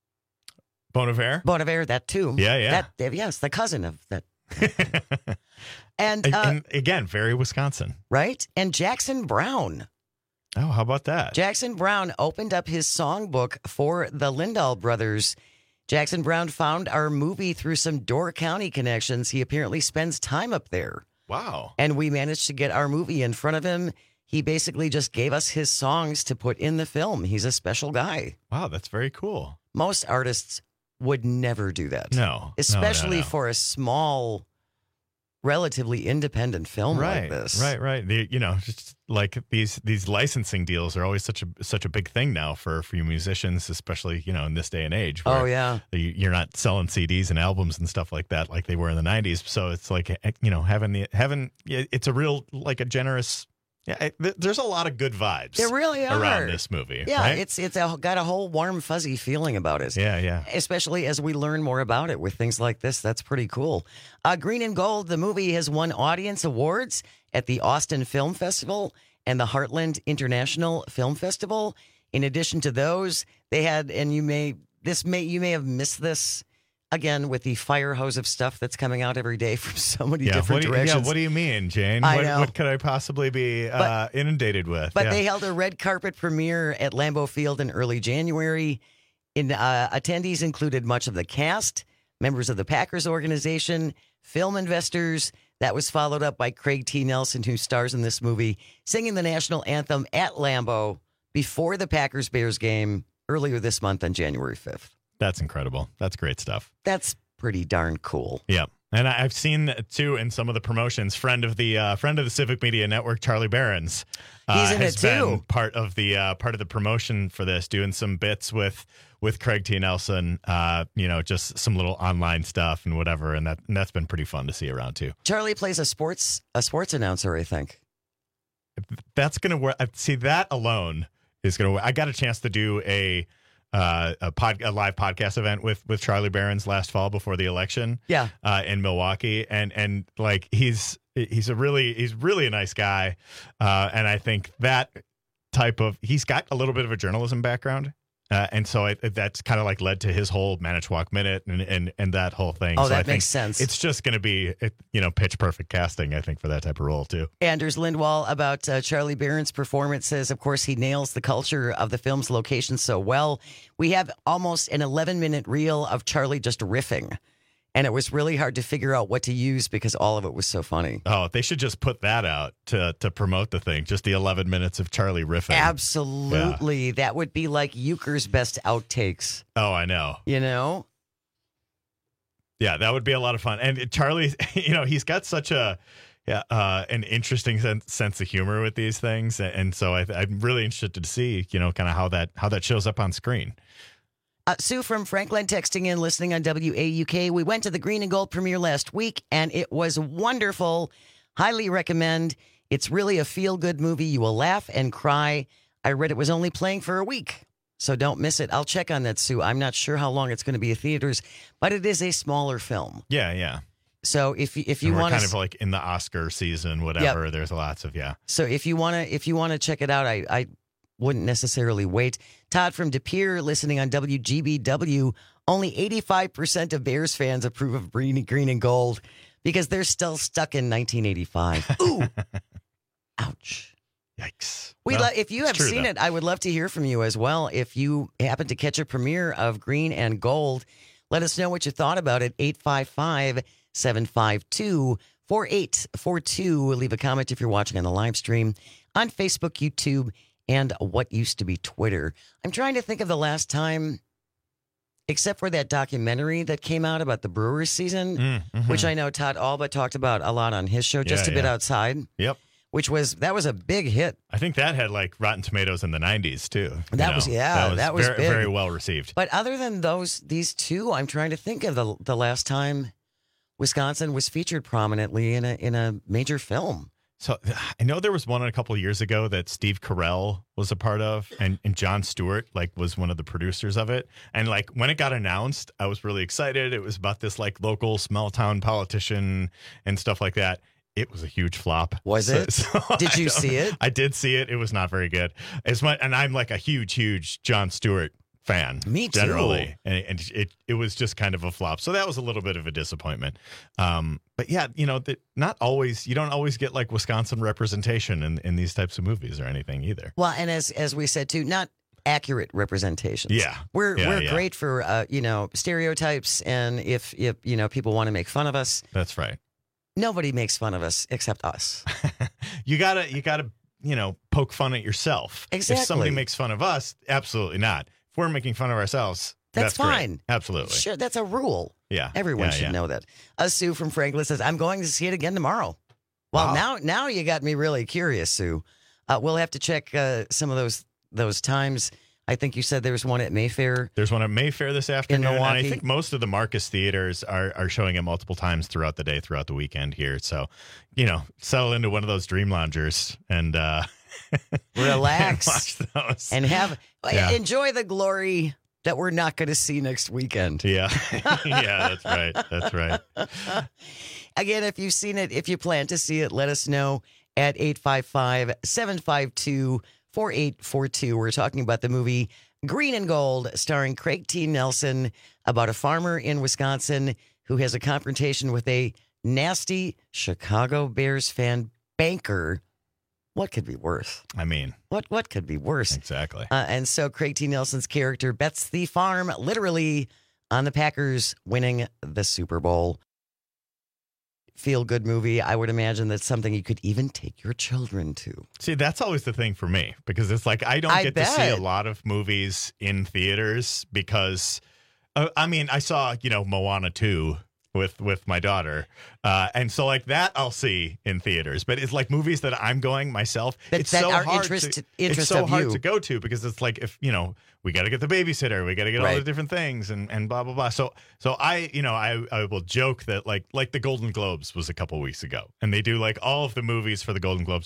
Bon Iver? Bon Iver, that too. Yeah, yeah. That, yes, the cousin of that. and, And, uh, and again, very Wisconsin. right? And Jackson Brown. Oh, how about that? Jackson Brown opened up his songbook for the Lindahl brothers. Jackson Brown found our movie through some Door County connections. He apparently spends time up there. Wow. And we managed to get our movie in front of him. He basically just gave us his songs to put in the film. He's a special guy. Wow, that's very cool. Most artists would never do that. No, no, Especially no, no. for a small, relatively independent film right, like this. Right, right. The, you know, just like these these licensing deals are always such a such a big thing now for for you musicians, especially you know in this day and age. where Oh, yeah. you- you're not selling C Ds and albums and stuff like that like they were in the nineties. So it's like you know having the having it's a real like a generous. Yeah, I- th- there's a lot of good vibes. There really are. around this movie. Yeah, right? it's it's a, got a whole warm, fuzzy feeling about it. yeah, yeah. Especially as we learn more about it with things like this. That's pretty cool. Uh, Green and Gold, the movie, has won audience awards at the Austin Film Festival and the Heartland International Film Festival. In addition to those, they had, and you may this may you may have missed this again with the fire hose of stuff that's coming out every day from so many Yeah, different what do you, directions. yeah, what do you mean, Jane? I what, know. what could I possibly be uh, inundated with? But yeah. they held a red carpet premiere at Lambeau Field in early January. In uh, attendees included much of the cast, members of the Packers organization, film investors. That was followed up by Craig T. Nelson, who stars in this movie, singing the national anthem at Lambeau before the Packers-Bears game earlier this month on January fifth. That's incredible. That's great stuff. That's pretty darn cool. Yeah. And I- I've seen too in some of the promotions. Friend of the uh, friend of the Civic Media Network, Charlie Behrens, uh, He's in has it, too. been part of the uh, part of the promotion for this, doing some bits with with Craig T. Nelson. Uh, you know, just some little online stuff and whatever, and that and that's been pretty fun to see around too. Charlie plays a sports a sports announcer, I think. That's gonna work. See, that alone is gonna work. I got a chance to do a. Uh, a pod, a live podcast event with with Charlie Behrens last fall before the election. Yeah, uh, in Milwaukee, and and like he's he's a really he's really a nice guy, uh, and I think that type of he's got a little bit of a journalism background Uh, and so I, that's kind of like led to his whole Manitowoc Minute and, and, and that whole thing. Oh, so that I think makes sense. It's just going to be, you know, pitch perfect casting, I think, for that type of role, too. Anders Lindwall about uh, Charlie Barron's performance says, of course, he nails the culture of the film's location so well. We have almost an eleven-minute reel of Charlie just riffing. And it was really hard to figure out what to use because all of it was so funny. Oh, they should just put that out to to promote the thing. Just the eleven minutes of Charlie riffing. Absolutely. Yeah. That would be like Euchre's best outtakes. Oh, I know. You know? Yeah, that would be a lot of fun. And Charlie, you know, he's got such a yeah, uh, an interesting sense, sense of humor with these things. And so I, I'm really interested to see, you know, kind of how that how that shows up on screen. Uh, Sue from Franklin texting in, listening on W A U K. We went to the Green and Gold premiere last week, and it was wonderful. Highly recommend. It's really a feel-good movie. You will laugh and cry. I read it was only playing for a week, so don't miss it. I'll check on that, Sue. I'm not sure how long it's going to be in theaters, but it is a smaller film. Yeah, yeah. So if if you and we're want kind of like in the Oscar season, whatever. Yep. There's lots of yeah. So if you want to if you want to check it out, I I wouldn't necessarily wait. Todd from De Pere, listening on W G B W. Only eighty-five percent of Bears fans approve of Green, green and Gold because they're still stuck in nineteen eighty-five. Ooh, ouch. Yikes. We well, lo- if you have true, seen though. it, I would love to hear from you as well. If you happen to catch a premiere of Green and Gold, let us know what you thought about it. eight five five, seven five two, four eight four two. Leave a comment if you're watching on the live stream on Facebook, YouTube, and what used to be Twitter. I'm trying to think of the last time, except for that documentary that came out about the Brewers season, Mm, mhm. which I know Todd Alba talked about a lot on his show, Just Yeah, a Bit yeah. Outside. Yep. Which was, that was a big hit. I think that had like Rotten Tomatoes in the nineties too. you That know. was- yeah, that was very, big. very well received. But other than those, these two, I'm trying to think of the the last time Wisconsin was featured prominently in a in a major film. So I know there was one a couple of years ago that Steve Carell was a part of, and, and Jon Stewart like was one of the producers of it. And like when it got announced, I was really excited. It was about this like local small town politician and stuff like that. It was a huge flop. Was So- it? so Did I you don't- see it? I did see it. It was not very good. As much, and I'm like a huge, huge Jon Stewart fan. Me too. Generally, and, and it it was just kind of a flop. So that was a little bit of a disappointment. Um, but yeah, you know, that not always. You don't always get like Wisconsin representation in in these types of movies or anything either. Well, and as as we said too, not accurate representations. Yeah. We're Yeah, we're yeah. great for uh, you know, stereotypes, and if if you know people want to make fun of us, That's right. nobody makes fun of us except us. You gotta you gotta you know poke fun at yourself. Exactly. If somebody makes fun of us, absolutely not. If we're making fun of ourselves, That's, that's, great. fine. Absolutely. Sure, that's a rule. Yeah. Everyone Yeah, should yeah. know that. Uh, Sue from Franklin says, I'm going to see it again tomorrow. Well, Wow. now now you got me really curious, Sue. Uh, we'll have to check uh, some of those those times. I think you said there was one at Mayfair. There's one at Mayfair this afternoon, and Milwaukee. I think most of the Marcus theaters are, are showing it multiple times throughout the day, throughout the weekend here. So, you know, settle into one of those dream loungers and uh, Relax. and watch those. And have Yeah. enjoy the glory that we're not going to see next weekend. Yeah, yeah, that's right, that's right. Again, if you've seen it, if you plan to see it, let us know at eight five five, seven five two, four eight four two. We're talking about the movie Green and Gold, starring Craig T. Nelson, about a farmer in Wisconsin who has a confrontation with a nasty Chicago Bears fan banker. What could be worse? I mean, What what could be worse? exactly. Uh, and so Craig T. Nelson's character bets the farm literally on the Packers winning the Super Bowl. Feel good movie. I would imagine that's something you could even take your children to. See, that's always the thing for me because it's like I don't I get to see a bet. lot of movies in theaters because, uh, I mean, I saw, you know, Moana two with with my daughter. Uh, and so like that I'll see in theaters. But it's like movies that I'm going myself. That- it's that so are hard interest- to, interest it's so of hard you. to go to because it's like if, you know, we got to get the babysitter, we got to get all Right. the different things and, and blah, blah, blah. So so I, you know, I, I will joke that like like the Golden Globes was a couple weeks ago and they do like all of the movies for the Golden Globes.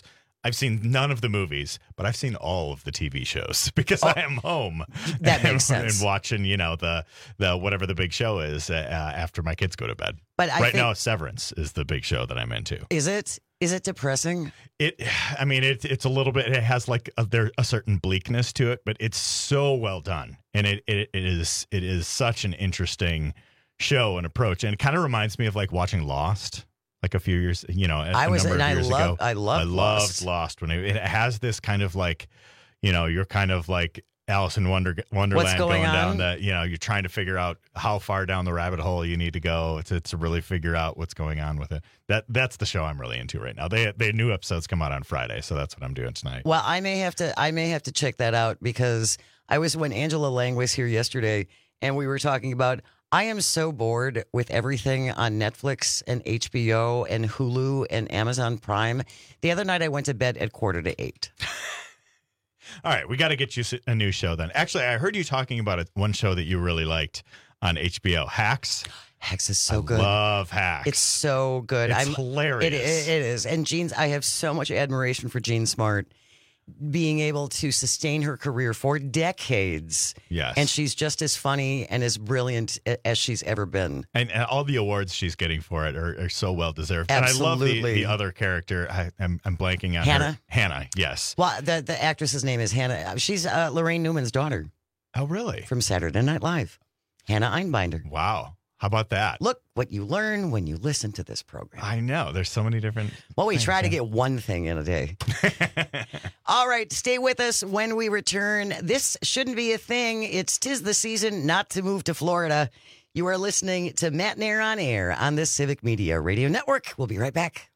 I've seen none of the movies, but I've seen all of the T V shows because Oh, I am home. that and, makes sense. And watching, you know, the the whatever the big show is uh, after my kids go to bed. But I right think- now, Severance is the big show that I'm into. Is it? Is it depressing? It, I mean, it, it's a little bit. It has like a, there a certain bleakness to it, but it's so well done, and it it, it is it is such an interesting show and approach, and it kind of reminds me of like watching Lost. Like a few years, you know, a I was, number and of I years love, ago. I loved, I loved Lost. Lost when it, it has this kind of like, you know, you're kind of like Alice in Wonder, Wonderland going down on? that, you know, you're trying to figure out how far down the rabbit hole you need to go to, to really figure out what's going on with it. That that's the show I'm really into right now. They they new episodes come out on Friday, so that's what I'm doing tonight. Well, I may have to. I may have to check that out because I was when Angela Lang was here yesterday, and we were talking about. I am so bored with everything on Netflix and H B O and Hulu and Amazon Prime. The other night I went to bed at quarter to eight. All right, we got to get you a new show then. Actually, I heard you talking about a, one show that you really liked on H B O, Hacks. Hacks is so I good. Love Hacks. It's so good. It's I'm, hilarious. It, it, it is. And Jean, I have so much admiration for Jean Smart being able to sustain her career for decades. Yes. And she's just as funny and as brilliant a- as she's ever been. And, and all the awards she's getting for it are, are so well deserved. And I love the, Absolutely. the other character. I, I'm, I'm blanking on Hannah? her. Hannah, yes. Well, the, the actress's name is Hannah. She's uh, Lorraine Newman's daughter. Oh, really? From Saturday Night Live. Hannah Einbinder. Wow. How about that? Look what you learn when you listen to this program. I know. There's so many different. Well, we things, try to yeah. get one thing in a day. All right, stay with us when we return. This shouldn't be a thing. It's 'tis the season not to move to Florida. You are listening to Matt Nair on Air on the Civic Media Radio Network. We'll be right back.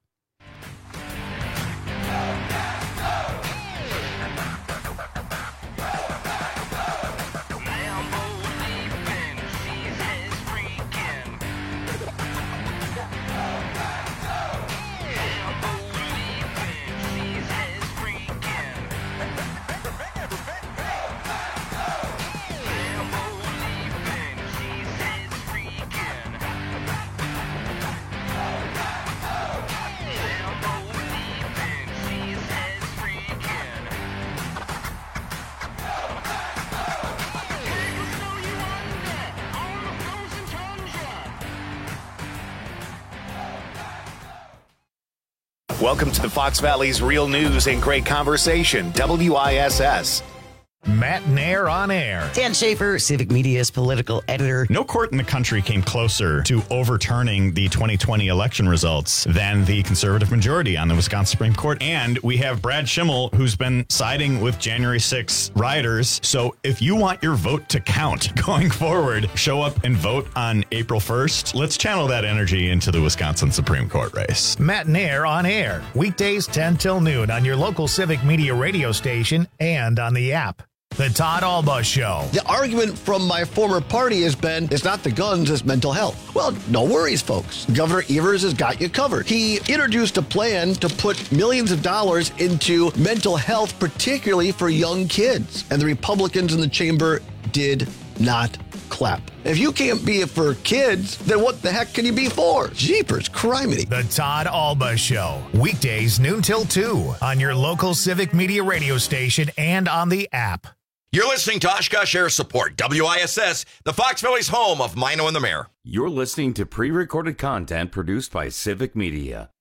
Welcome to the Fox Valley's Real News and Great Conversation, W I S S. Matt Nair on Air. Dan Schaefer, Civic Media's political editor. No court in the country came closer to overturning the twenty twenty election results than the conservative majority on the Wisconsin Supreme Court. And we have Brad Schimmel, who's been siding with January sixth rioters. So if you want your vote to count going forward, show up and vote on April first. Let's channel that energy into the Wisconsin Supreme Court race. Matt Nair on Air. Weekdays ten till noon on your local Civic Media radio station and on the app. The Todd Alba Show. The argument from my former party has been, it's not the guns, it's mental health. Well, no worries, folks. Governor Evers has got you covered. He introduced a plan to put millions of dollars into mental health, particularly for young kids. And the Republicans in the chamber did not clap. If you can't be it for kids, then what the heck can you be for? Jeepers, criminy. The Todd Alba Show. Weekdays noon till two on your local Civic Media radio station and on the app. You're listening to Oshkosh Air Support, W I S S, the Fox Valley's home of Mino and the Mayor. You're listening to pre-recorded content produced by Civic Media.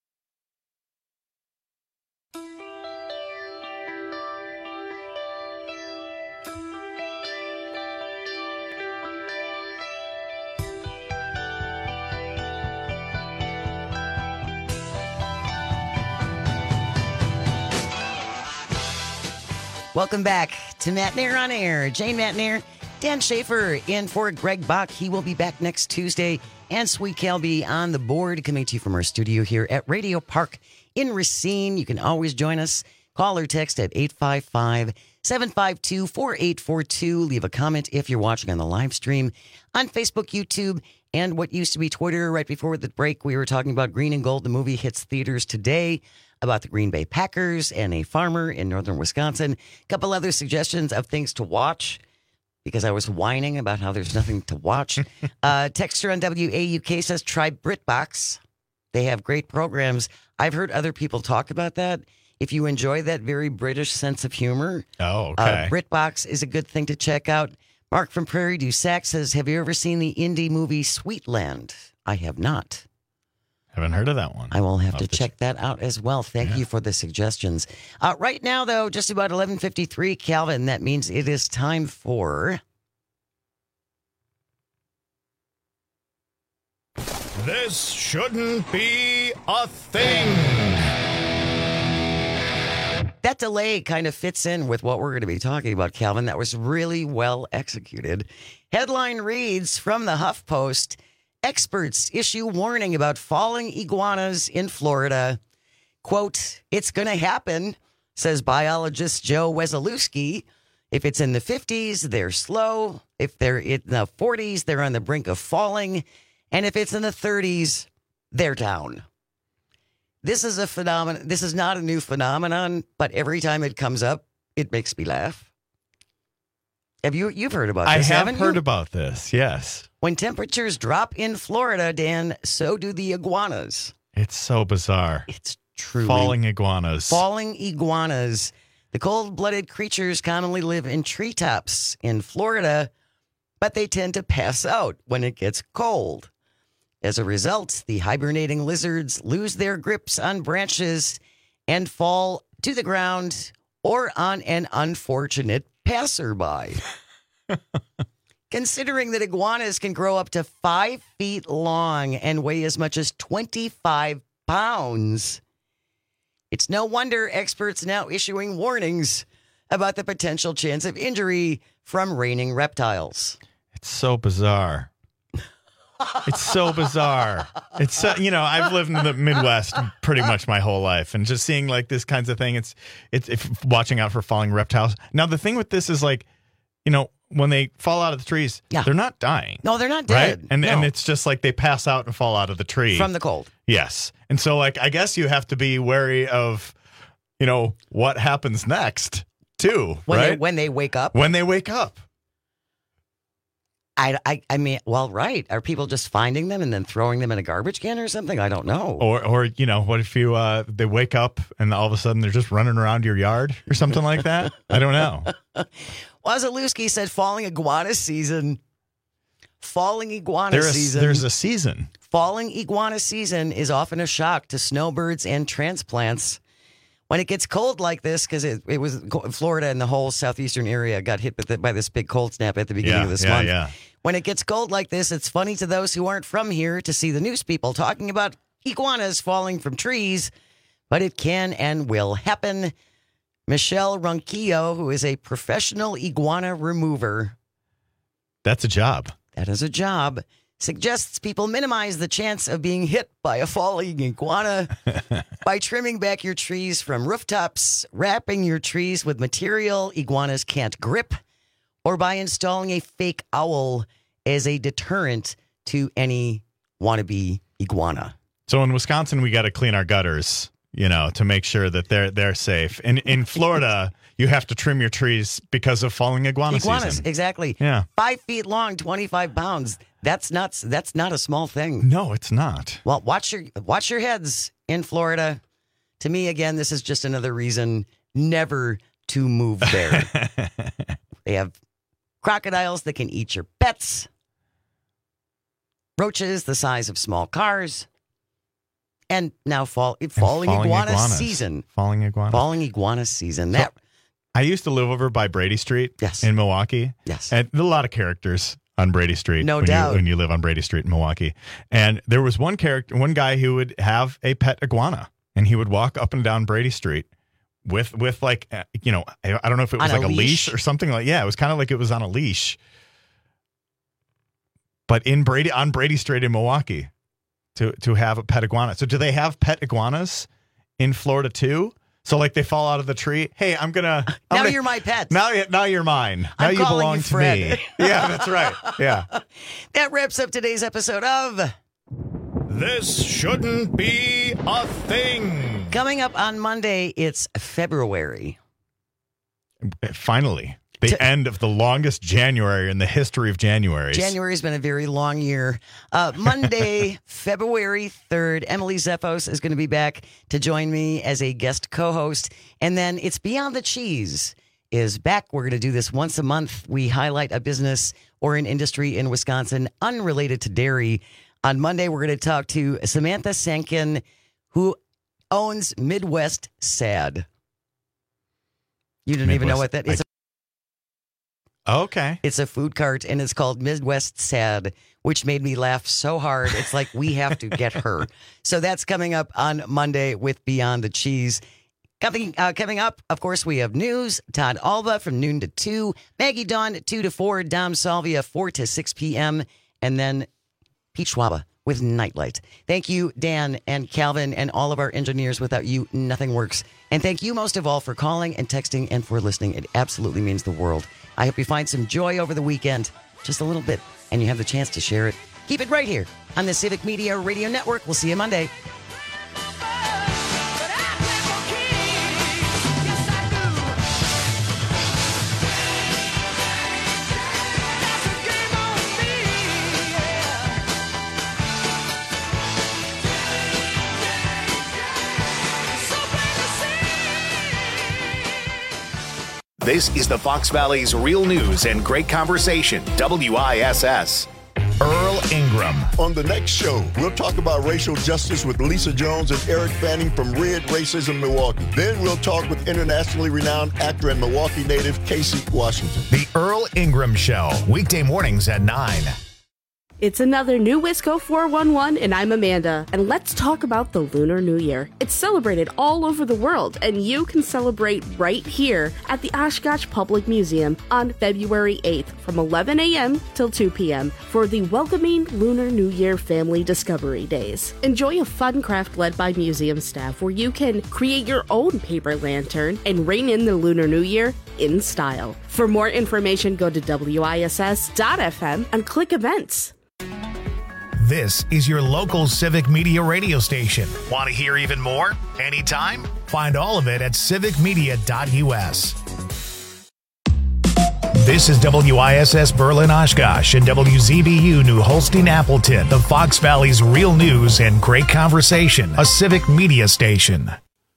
Welcome back to Matt Nair on Air. Jane Matt Nair, Dan Schaefer in for Greg Bach. He will be back next Tuesday. And Sweet Kelby on the board, coming to you from our studio here at Radio Park in Racine. You can always join us. Call or text at eight five five, seven five two, four eight four two. Leave a comment if you're watching on the live stream on Facebook, YouTube, and what used to be Twitter. Right before the break, we were talking about Green and Gold. The movie hits theaters today, about the Green Bay Packers and a farmer in northern Wisconsin. A couple other suggestions of things to watch because I was whining about how there's nothing to watch. uh, Texter on W A U K says try BritBox. They have great programs. I've heard other people talk about that. if you enjoy that very British sense of humor, Oh, uh, okay. BritBox is a good thing to check out. Mark from Prairie du Sac says, have you ever seen the indie movie Sweetland? I have not. Haven't heard of that one. I will have I'll to check that out as well. Thank Yeah. you for the suggestions. Uh, right now, though, just about eleven fifty-three, Calvin. That means it is time for... This shouldn't be a thing. That delay kind of fits in with what we're going to be talking about, Calvin. That was really well executed. Headline reads from the HuffPost, experts issue warning about falling iguanas in Florida. Quote, it's going to happen, says biologist Joe Wesolowski. If it's in the fifties, they're slow. If they're in the forties, they're on the brink of falling. And if it's in the thirties, they're down. This is a phenomenon. This is not a new phenomenon, but every time it comes up, it makes me laugh. Have you, you've heard about I this, have haven't heard you? about this, yes. When temperatures drop in Florida, Dan, so do the iguanas. It's so bizarre. It's truly Falling iguanas. Falling iguanas. The cold-blooded creatures commonly live in treetops in Florida, but they tend to pass out when it gets cold. As a result, the hibernating lizards lose their grips on branches and fall to the ground or on an unfortunate passerby. Considering that iguanas can grow up to five feet long and weigh as much as twenty-five pounds, it's no wonder experts now issuing warnings about the potential chance of injury from raining reptiles. It's so bizarre. It's so bizarre. It's so, you know, I've lived in the Midwest pretty much my whole life, and just seeing like this kinds of thing, it's it's if watching out for falling reptiles. Now the thing with this is like, you know, when they fall out of the trees, Yeah. they're not dying. No, they're not Right? dead. And No. and it's just like they pass out and fall out of the tree. From the cold. Yes. And so like I guess you have to be wary of, you know, what happens next too, When they right? when they wake up. When they wake up. I, I, I mean, well, right. Are people just finding them and then throwing them in a garbage can or something? I don't know. Or, or you know, what if you uh, they wake up and all of a sudden they're just running around your yard or something like that? I don't know. Wazalewski said falling iguana season. Falling iguana There is, season. there's a season. Falling iguana season is often a shock to snowbirds and transplants. When it gets cold like this, because it, it was Florida and the whole southeastern area got hit by, the, by this big cold snap at the beginning Yeah, of this yeah, month. yeah. When it gets cold like this, it's funny to those who aren't from here to see the news people talking about iguanas falling from trees, but it can and will happen. Michelle Ronquillo, who is a professional iguana remover. That's a job. That is a job. Suggests people minimize the chance of being hit by a falling iguana by trimming back your trees from rooftops, wrapping your trees with material iguanas can't grip, or by installing a fake owl as a deterrent to any wannabe iguana. So in Wisconsin, we got to clean our gutters, you know, to make sure that they're they're safe. And in Florida, you have to trim your trees because of falling iguana Iguanas, season. exactly. Yeah. Five feet long, twenty-five pounds. That's not that's not a small thing. No, it's not. Well, watch your watch your heads in Florida. To me, again, this is just another reason never to move there. They have crocodiles that can eat your pets, roaches the size of small cars, and now fall falling, falling iguana iguanas. season. Falling iguana. Falling iguana season. So, That I used to live over by Brady Street Yes. in Milwaukee. Yes. And there are a lot of characters on Brady Street. No when doubt. You, when you live on Brady Street in Milwaukee. And there was one character, one guy who would have a pet iguana, and he would walk up and down Brady Street with, with like, uh, you know, I, I don't know if it was On a like a leash? leash? or something like, yeah, it was kind of like it was on a leash. But in Brady, on Brady Street in Milwaukee to, to have a pet iguana. So do they have pet iguanas in Florida too? So like they fall out of the tree. Hey, I'm gonna. I'm now gonna, you're my pet. Now, now you're mine. Now I'm you calling belong you to Fred. me. Yeah, that's right. Yeah. that wraps up today's episode of This shouldn't be a thing. Coming up on Monday. It's February. Finally, The to, end of the longest January in the history of Januaries. January's been a very long year. Uh, Monday, February third, Emily Zephos is going to be back to join me as a guest co-host. And then It's Beyond the Cheese is back. We're going to do this once a month. We highlight a business or an industry in Wisconsin unrelated to dairy. On Monday, we're going to talk to Samantha Sankin, who owns Midwest Sad. You didn't Midwest, even know what that is. I, okay. It's a food cart, and it's called Midwest Sad, which made me laugh so hard. It's like, we have to get her. So that's coming up on Monday with Beyond the Cheese. Coming, uh, coming up, of course, we have news. Todd Alba from noon to two. Maggie Dawn, two to four. Dom Salvia, four to six p.m. And then Pete Schwaba with Nightlight. Thank you, Dan and Calvin, and all of our engineers. Without you, nothing works. And thank you most of all for calling and texting and for listening. It absolutely means the world. I hope you find some joy over the weekend, just a little bit, and you have the chance to share it. Keep it right here on the Civic Media Radio Network. We'll see you Monday. This is the Fox Valley's Real News and Great Conversation, W I S S. Earl Ingram. On the next show, we'll talk about racial justice with Lisa Jones and Eric Fanning from Red Racism Milwaukee. Then we'll talk with internationally renowned actor and Milwaukee native Casey Washington. The Earl Ingram Show, weekday mornings at nine. It's another new Wisco four one one, and I'm Amanda. And let's talk about the Lunar New Year. It's celebrated all over the world, and you can celebrate right here at the Oshkosh Public Museum on February eighth from eleven a.m. till two p.m. for the Welcoming Lunar New Year Family Discovery Days. Enjoy a fun craft led by museum staff where you can create your own paper lantern and rein in the Lunar New Year in style. For more information, go to W I S S dot F M and click events. This is your local Civic Media radio station. Want to hear even more? Anytime? Find all of it at civic media dot U S. This is W I S S Berlin Oshkosh and W Z B U New Holstein Appleton, the Fox Valley's Real News and Great Conversation, a Civic Media station.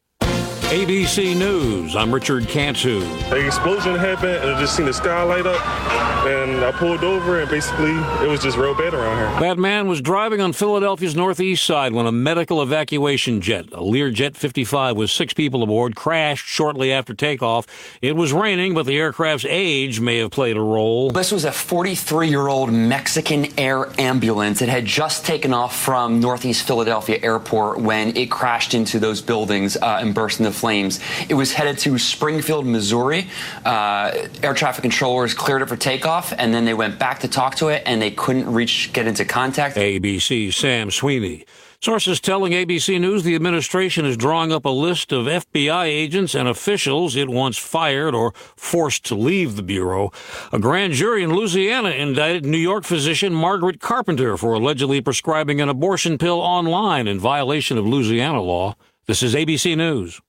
A B C News, I'm Richard Cantu. An explosion happened, and I just seen the sky light up, and I pulled over, and basically, it was just real bad around here. That man was driving on Philadelphia's northeast side when a medical evacuation jet, a Learjet fifty-five with six people aboard, crashed shortly after takeoff. It was raining, but the aircraft's age may have played a role. This was a forty-three-year-old Mexican air ambulance. It had just taken off from Northeast Philadelphia Airport when it crashed into those buildings uh, and burst into flames. It was headed to Springfield, Missouri. Uh, air traffic controllers cleared it for takeoff, and then they went back to talk to it, and they couldn't reach, get into contact. A B C's Sam Sweeney. Sources telling A B C News the administration is drawing up a list of F B I agents and officials it wants fired or forced to leave the Bureau. A grand jury in Louisiana indicted New York physician Margaret Carpenter for allegedly prescribing an abortion pill online in violation of Louisiana law. This is A B C News.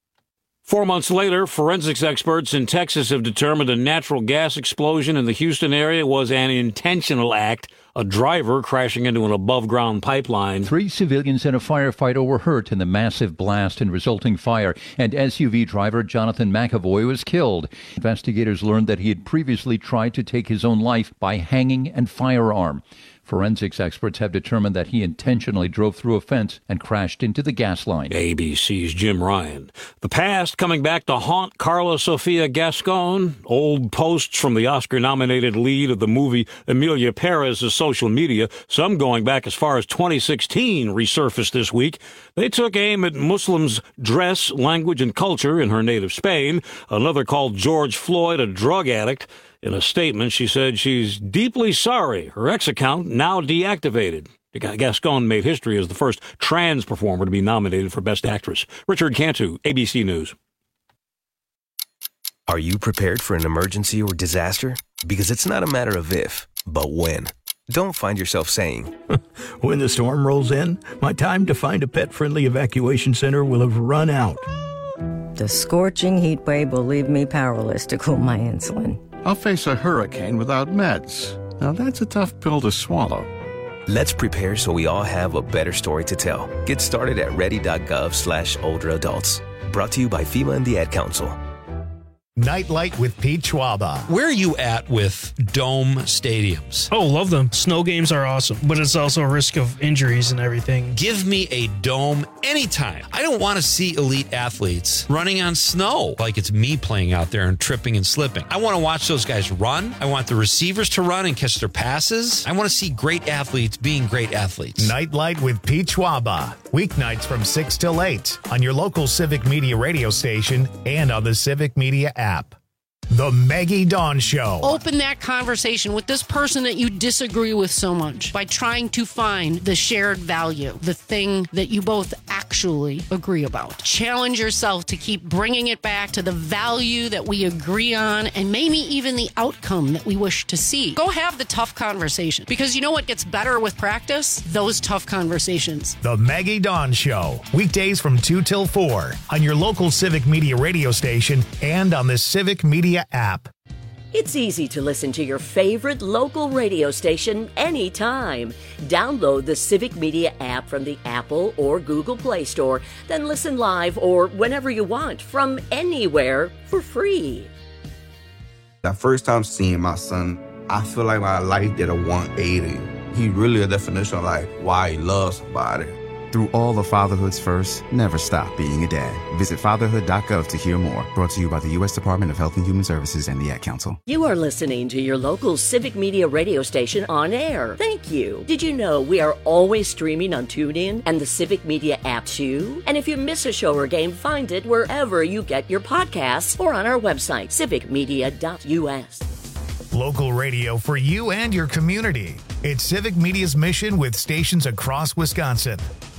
Four months later, forensics experts in Texas have determined a natural gas explosion in the Houston area was an intentional act, a driver crashing into an above-ground pipeline. Three civilians and a firefighter were hurt in the massive blast and resulting fire, and S U V driver Jonathan McAvoy was killed. Investigators learned that he had previously tried to take his own life by hanging and firearm. Forensics experts have determined that he intentionally drove through a fence and crashed into the gas line. A B C's Jim Ryan. The past coming back to haunt Carla Sofia Gascon. Old posts from the Oscar-nominated lead of the movie Emilia Perez's social media, some going back as far as twenty sixteen, resurfaced this week. They took aim at Muslims' dress, language, and culture in her native Spain. Another called George Floyd a drug addict. In a statement, she said she's deeply sorry. Her ex-account now deactivated. Gascon made history as the first trans performer to be nominated for Best Actress. Richard Cantu, A B C News. Are you prepared for an emergency or disaster? Because it's not a matter of if, but when. Don't find yourself saying, when the storm rolls in, my time to find a pet-friendly evacuation center will have run out. The scorching heat wave will leave me powerless to cool my insulin. I'll face a hurricane without meds. Now that's a tough pill to swallow. Let's prepare so we all have a better story to tell. Get started at ready.gov slash older adults. Brought to you by FEMA and the Ad Council. Nightlight with Pete Schwaba. Where are you at with dome stadiums? Oh, love them. Snow games are awesome, but it's also a risk of injuries and everything. Give me a dome anytime. I don't want to see elite athletes running on snow like it's me playing out there and tripping and slipping. I want to watch those guys run. I want the receivers to run and catch their passes. I want to see great athletes being great athletes. Nightlight with Pete Schwaba. Weeknights from six till eight on your local Civic Media radio station and on the Civic Media app. The Maggie Dawn Show. Open that conversation with this person that you disagree with so much by trying to find the shared value, the thing that you both actually agree about. Challenge yourself to keep bringing it back to the value that we agree on and maybe even the outcome that we wish to see. Go have the tough conversation, because you know what gets better with practice? Those tough conversations. The Maggie Dawn Show. Weekdays from two till four on your local Civic Media radio station and on the Civic Media app. It's easy to listen to your favorite local radio station anytime. Download the Civic Media app from the Apple or Google Play Store, then listen live or whenever you want from anywhere for free. That first time seeing my son, I feel like my life did a one eighty. He really a definition of like why he loves somebody. Through all of fatherhood's first, never stop being a dad. Visit fatherhood dot gov to hear more. Brought to you by the U S Department of Health and Human Services and the Ad Council. You are listening to your local Civic Media radio station on air. Thank you. Did you know we are always streaming on TuneIn and the Civic Media app too? And if you miss a show or game, find it wherever you get your podcasts or on our website, civic media dot u s. Local radio for you and your community. It's Civic Media's mission with stations across Wisconsin.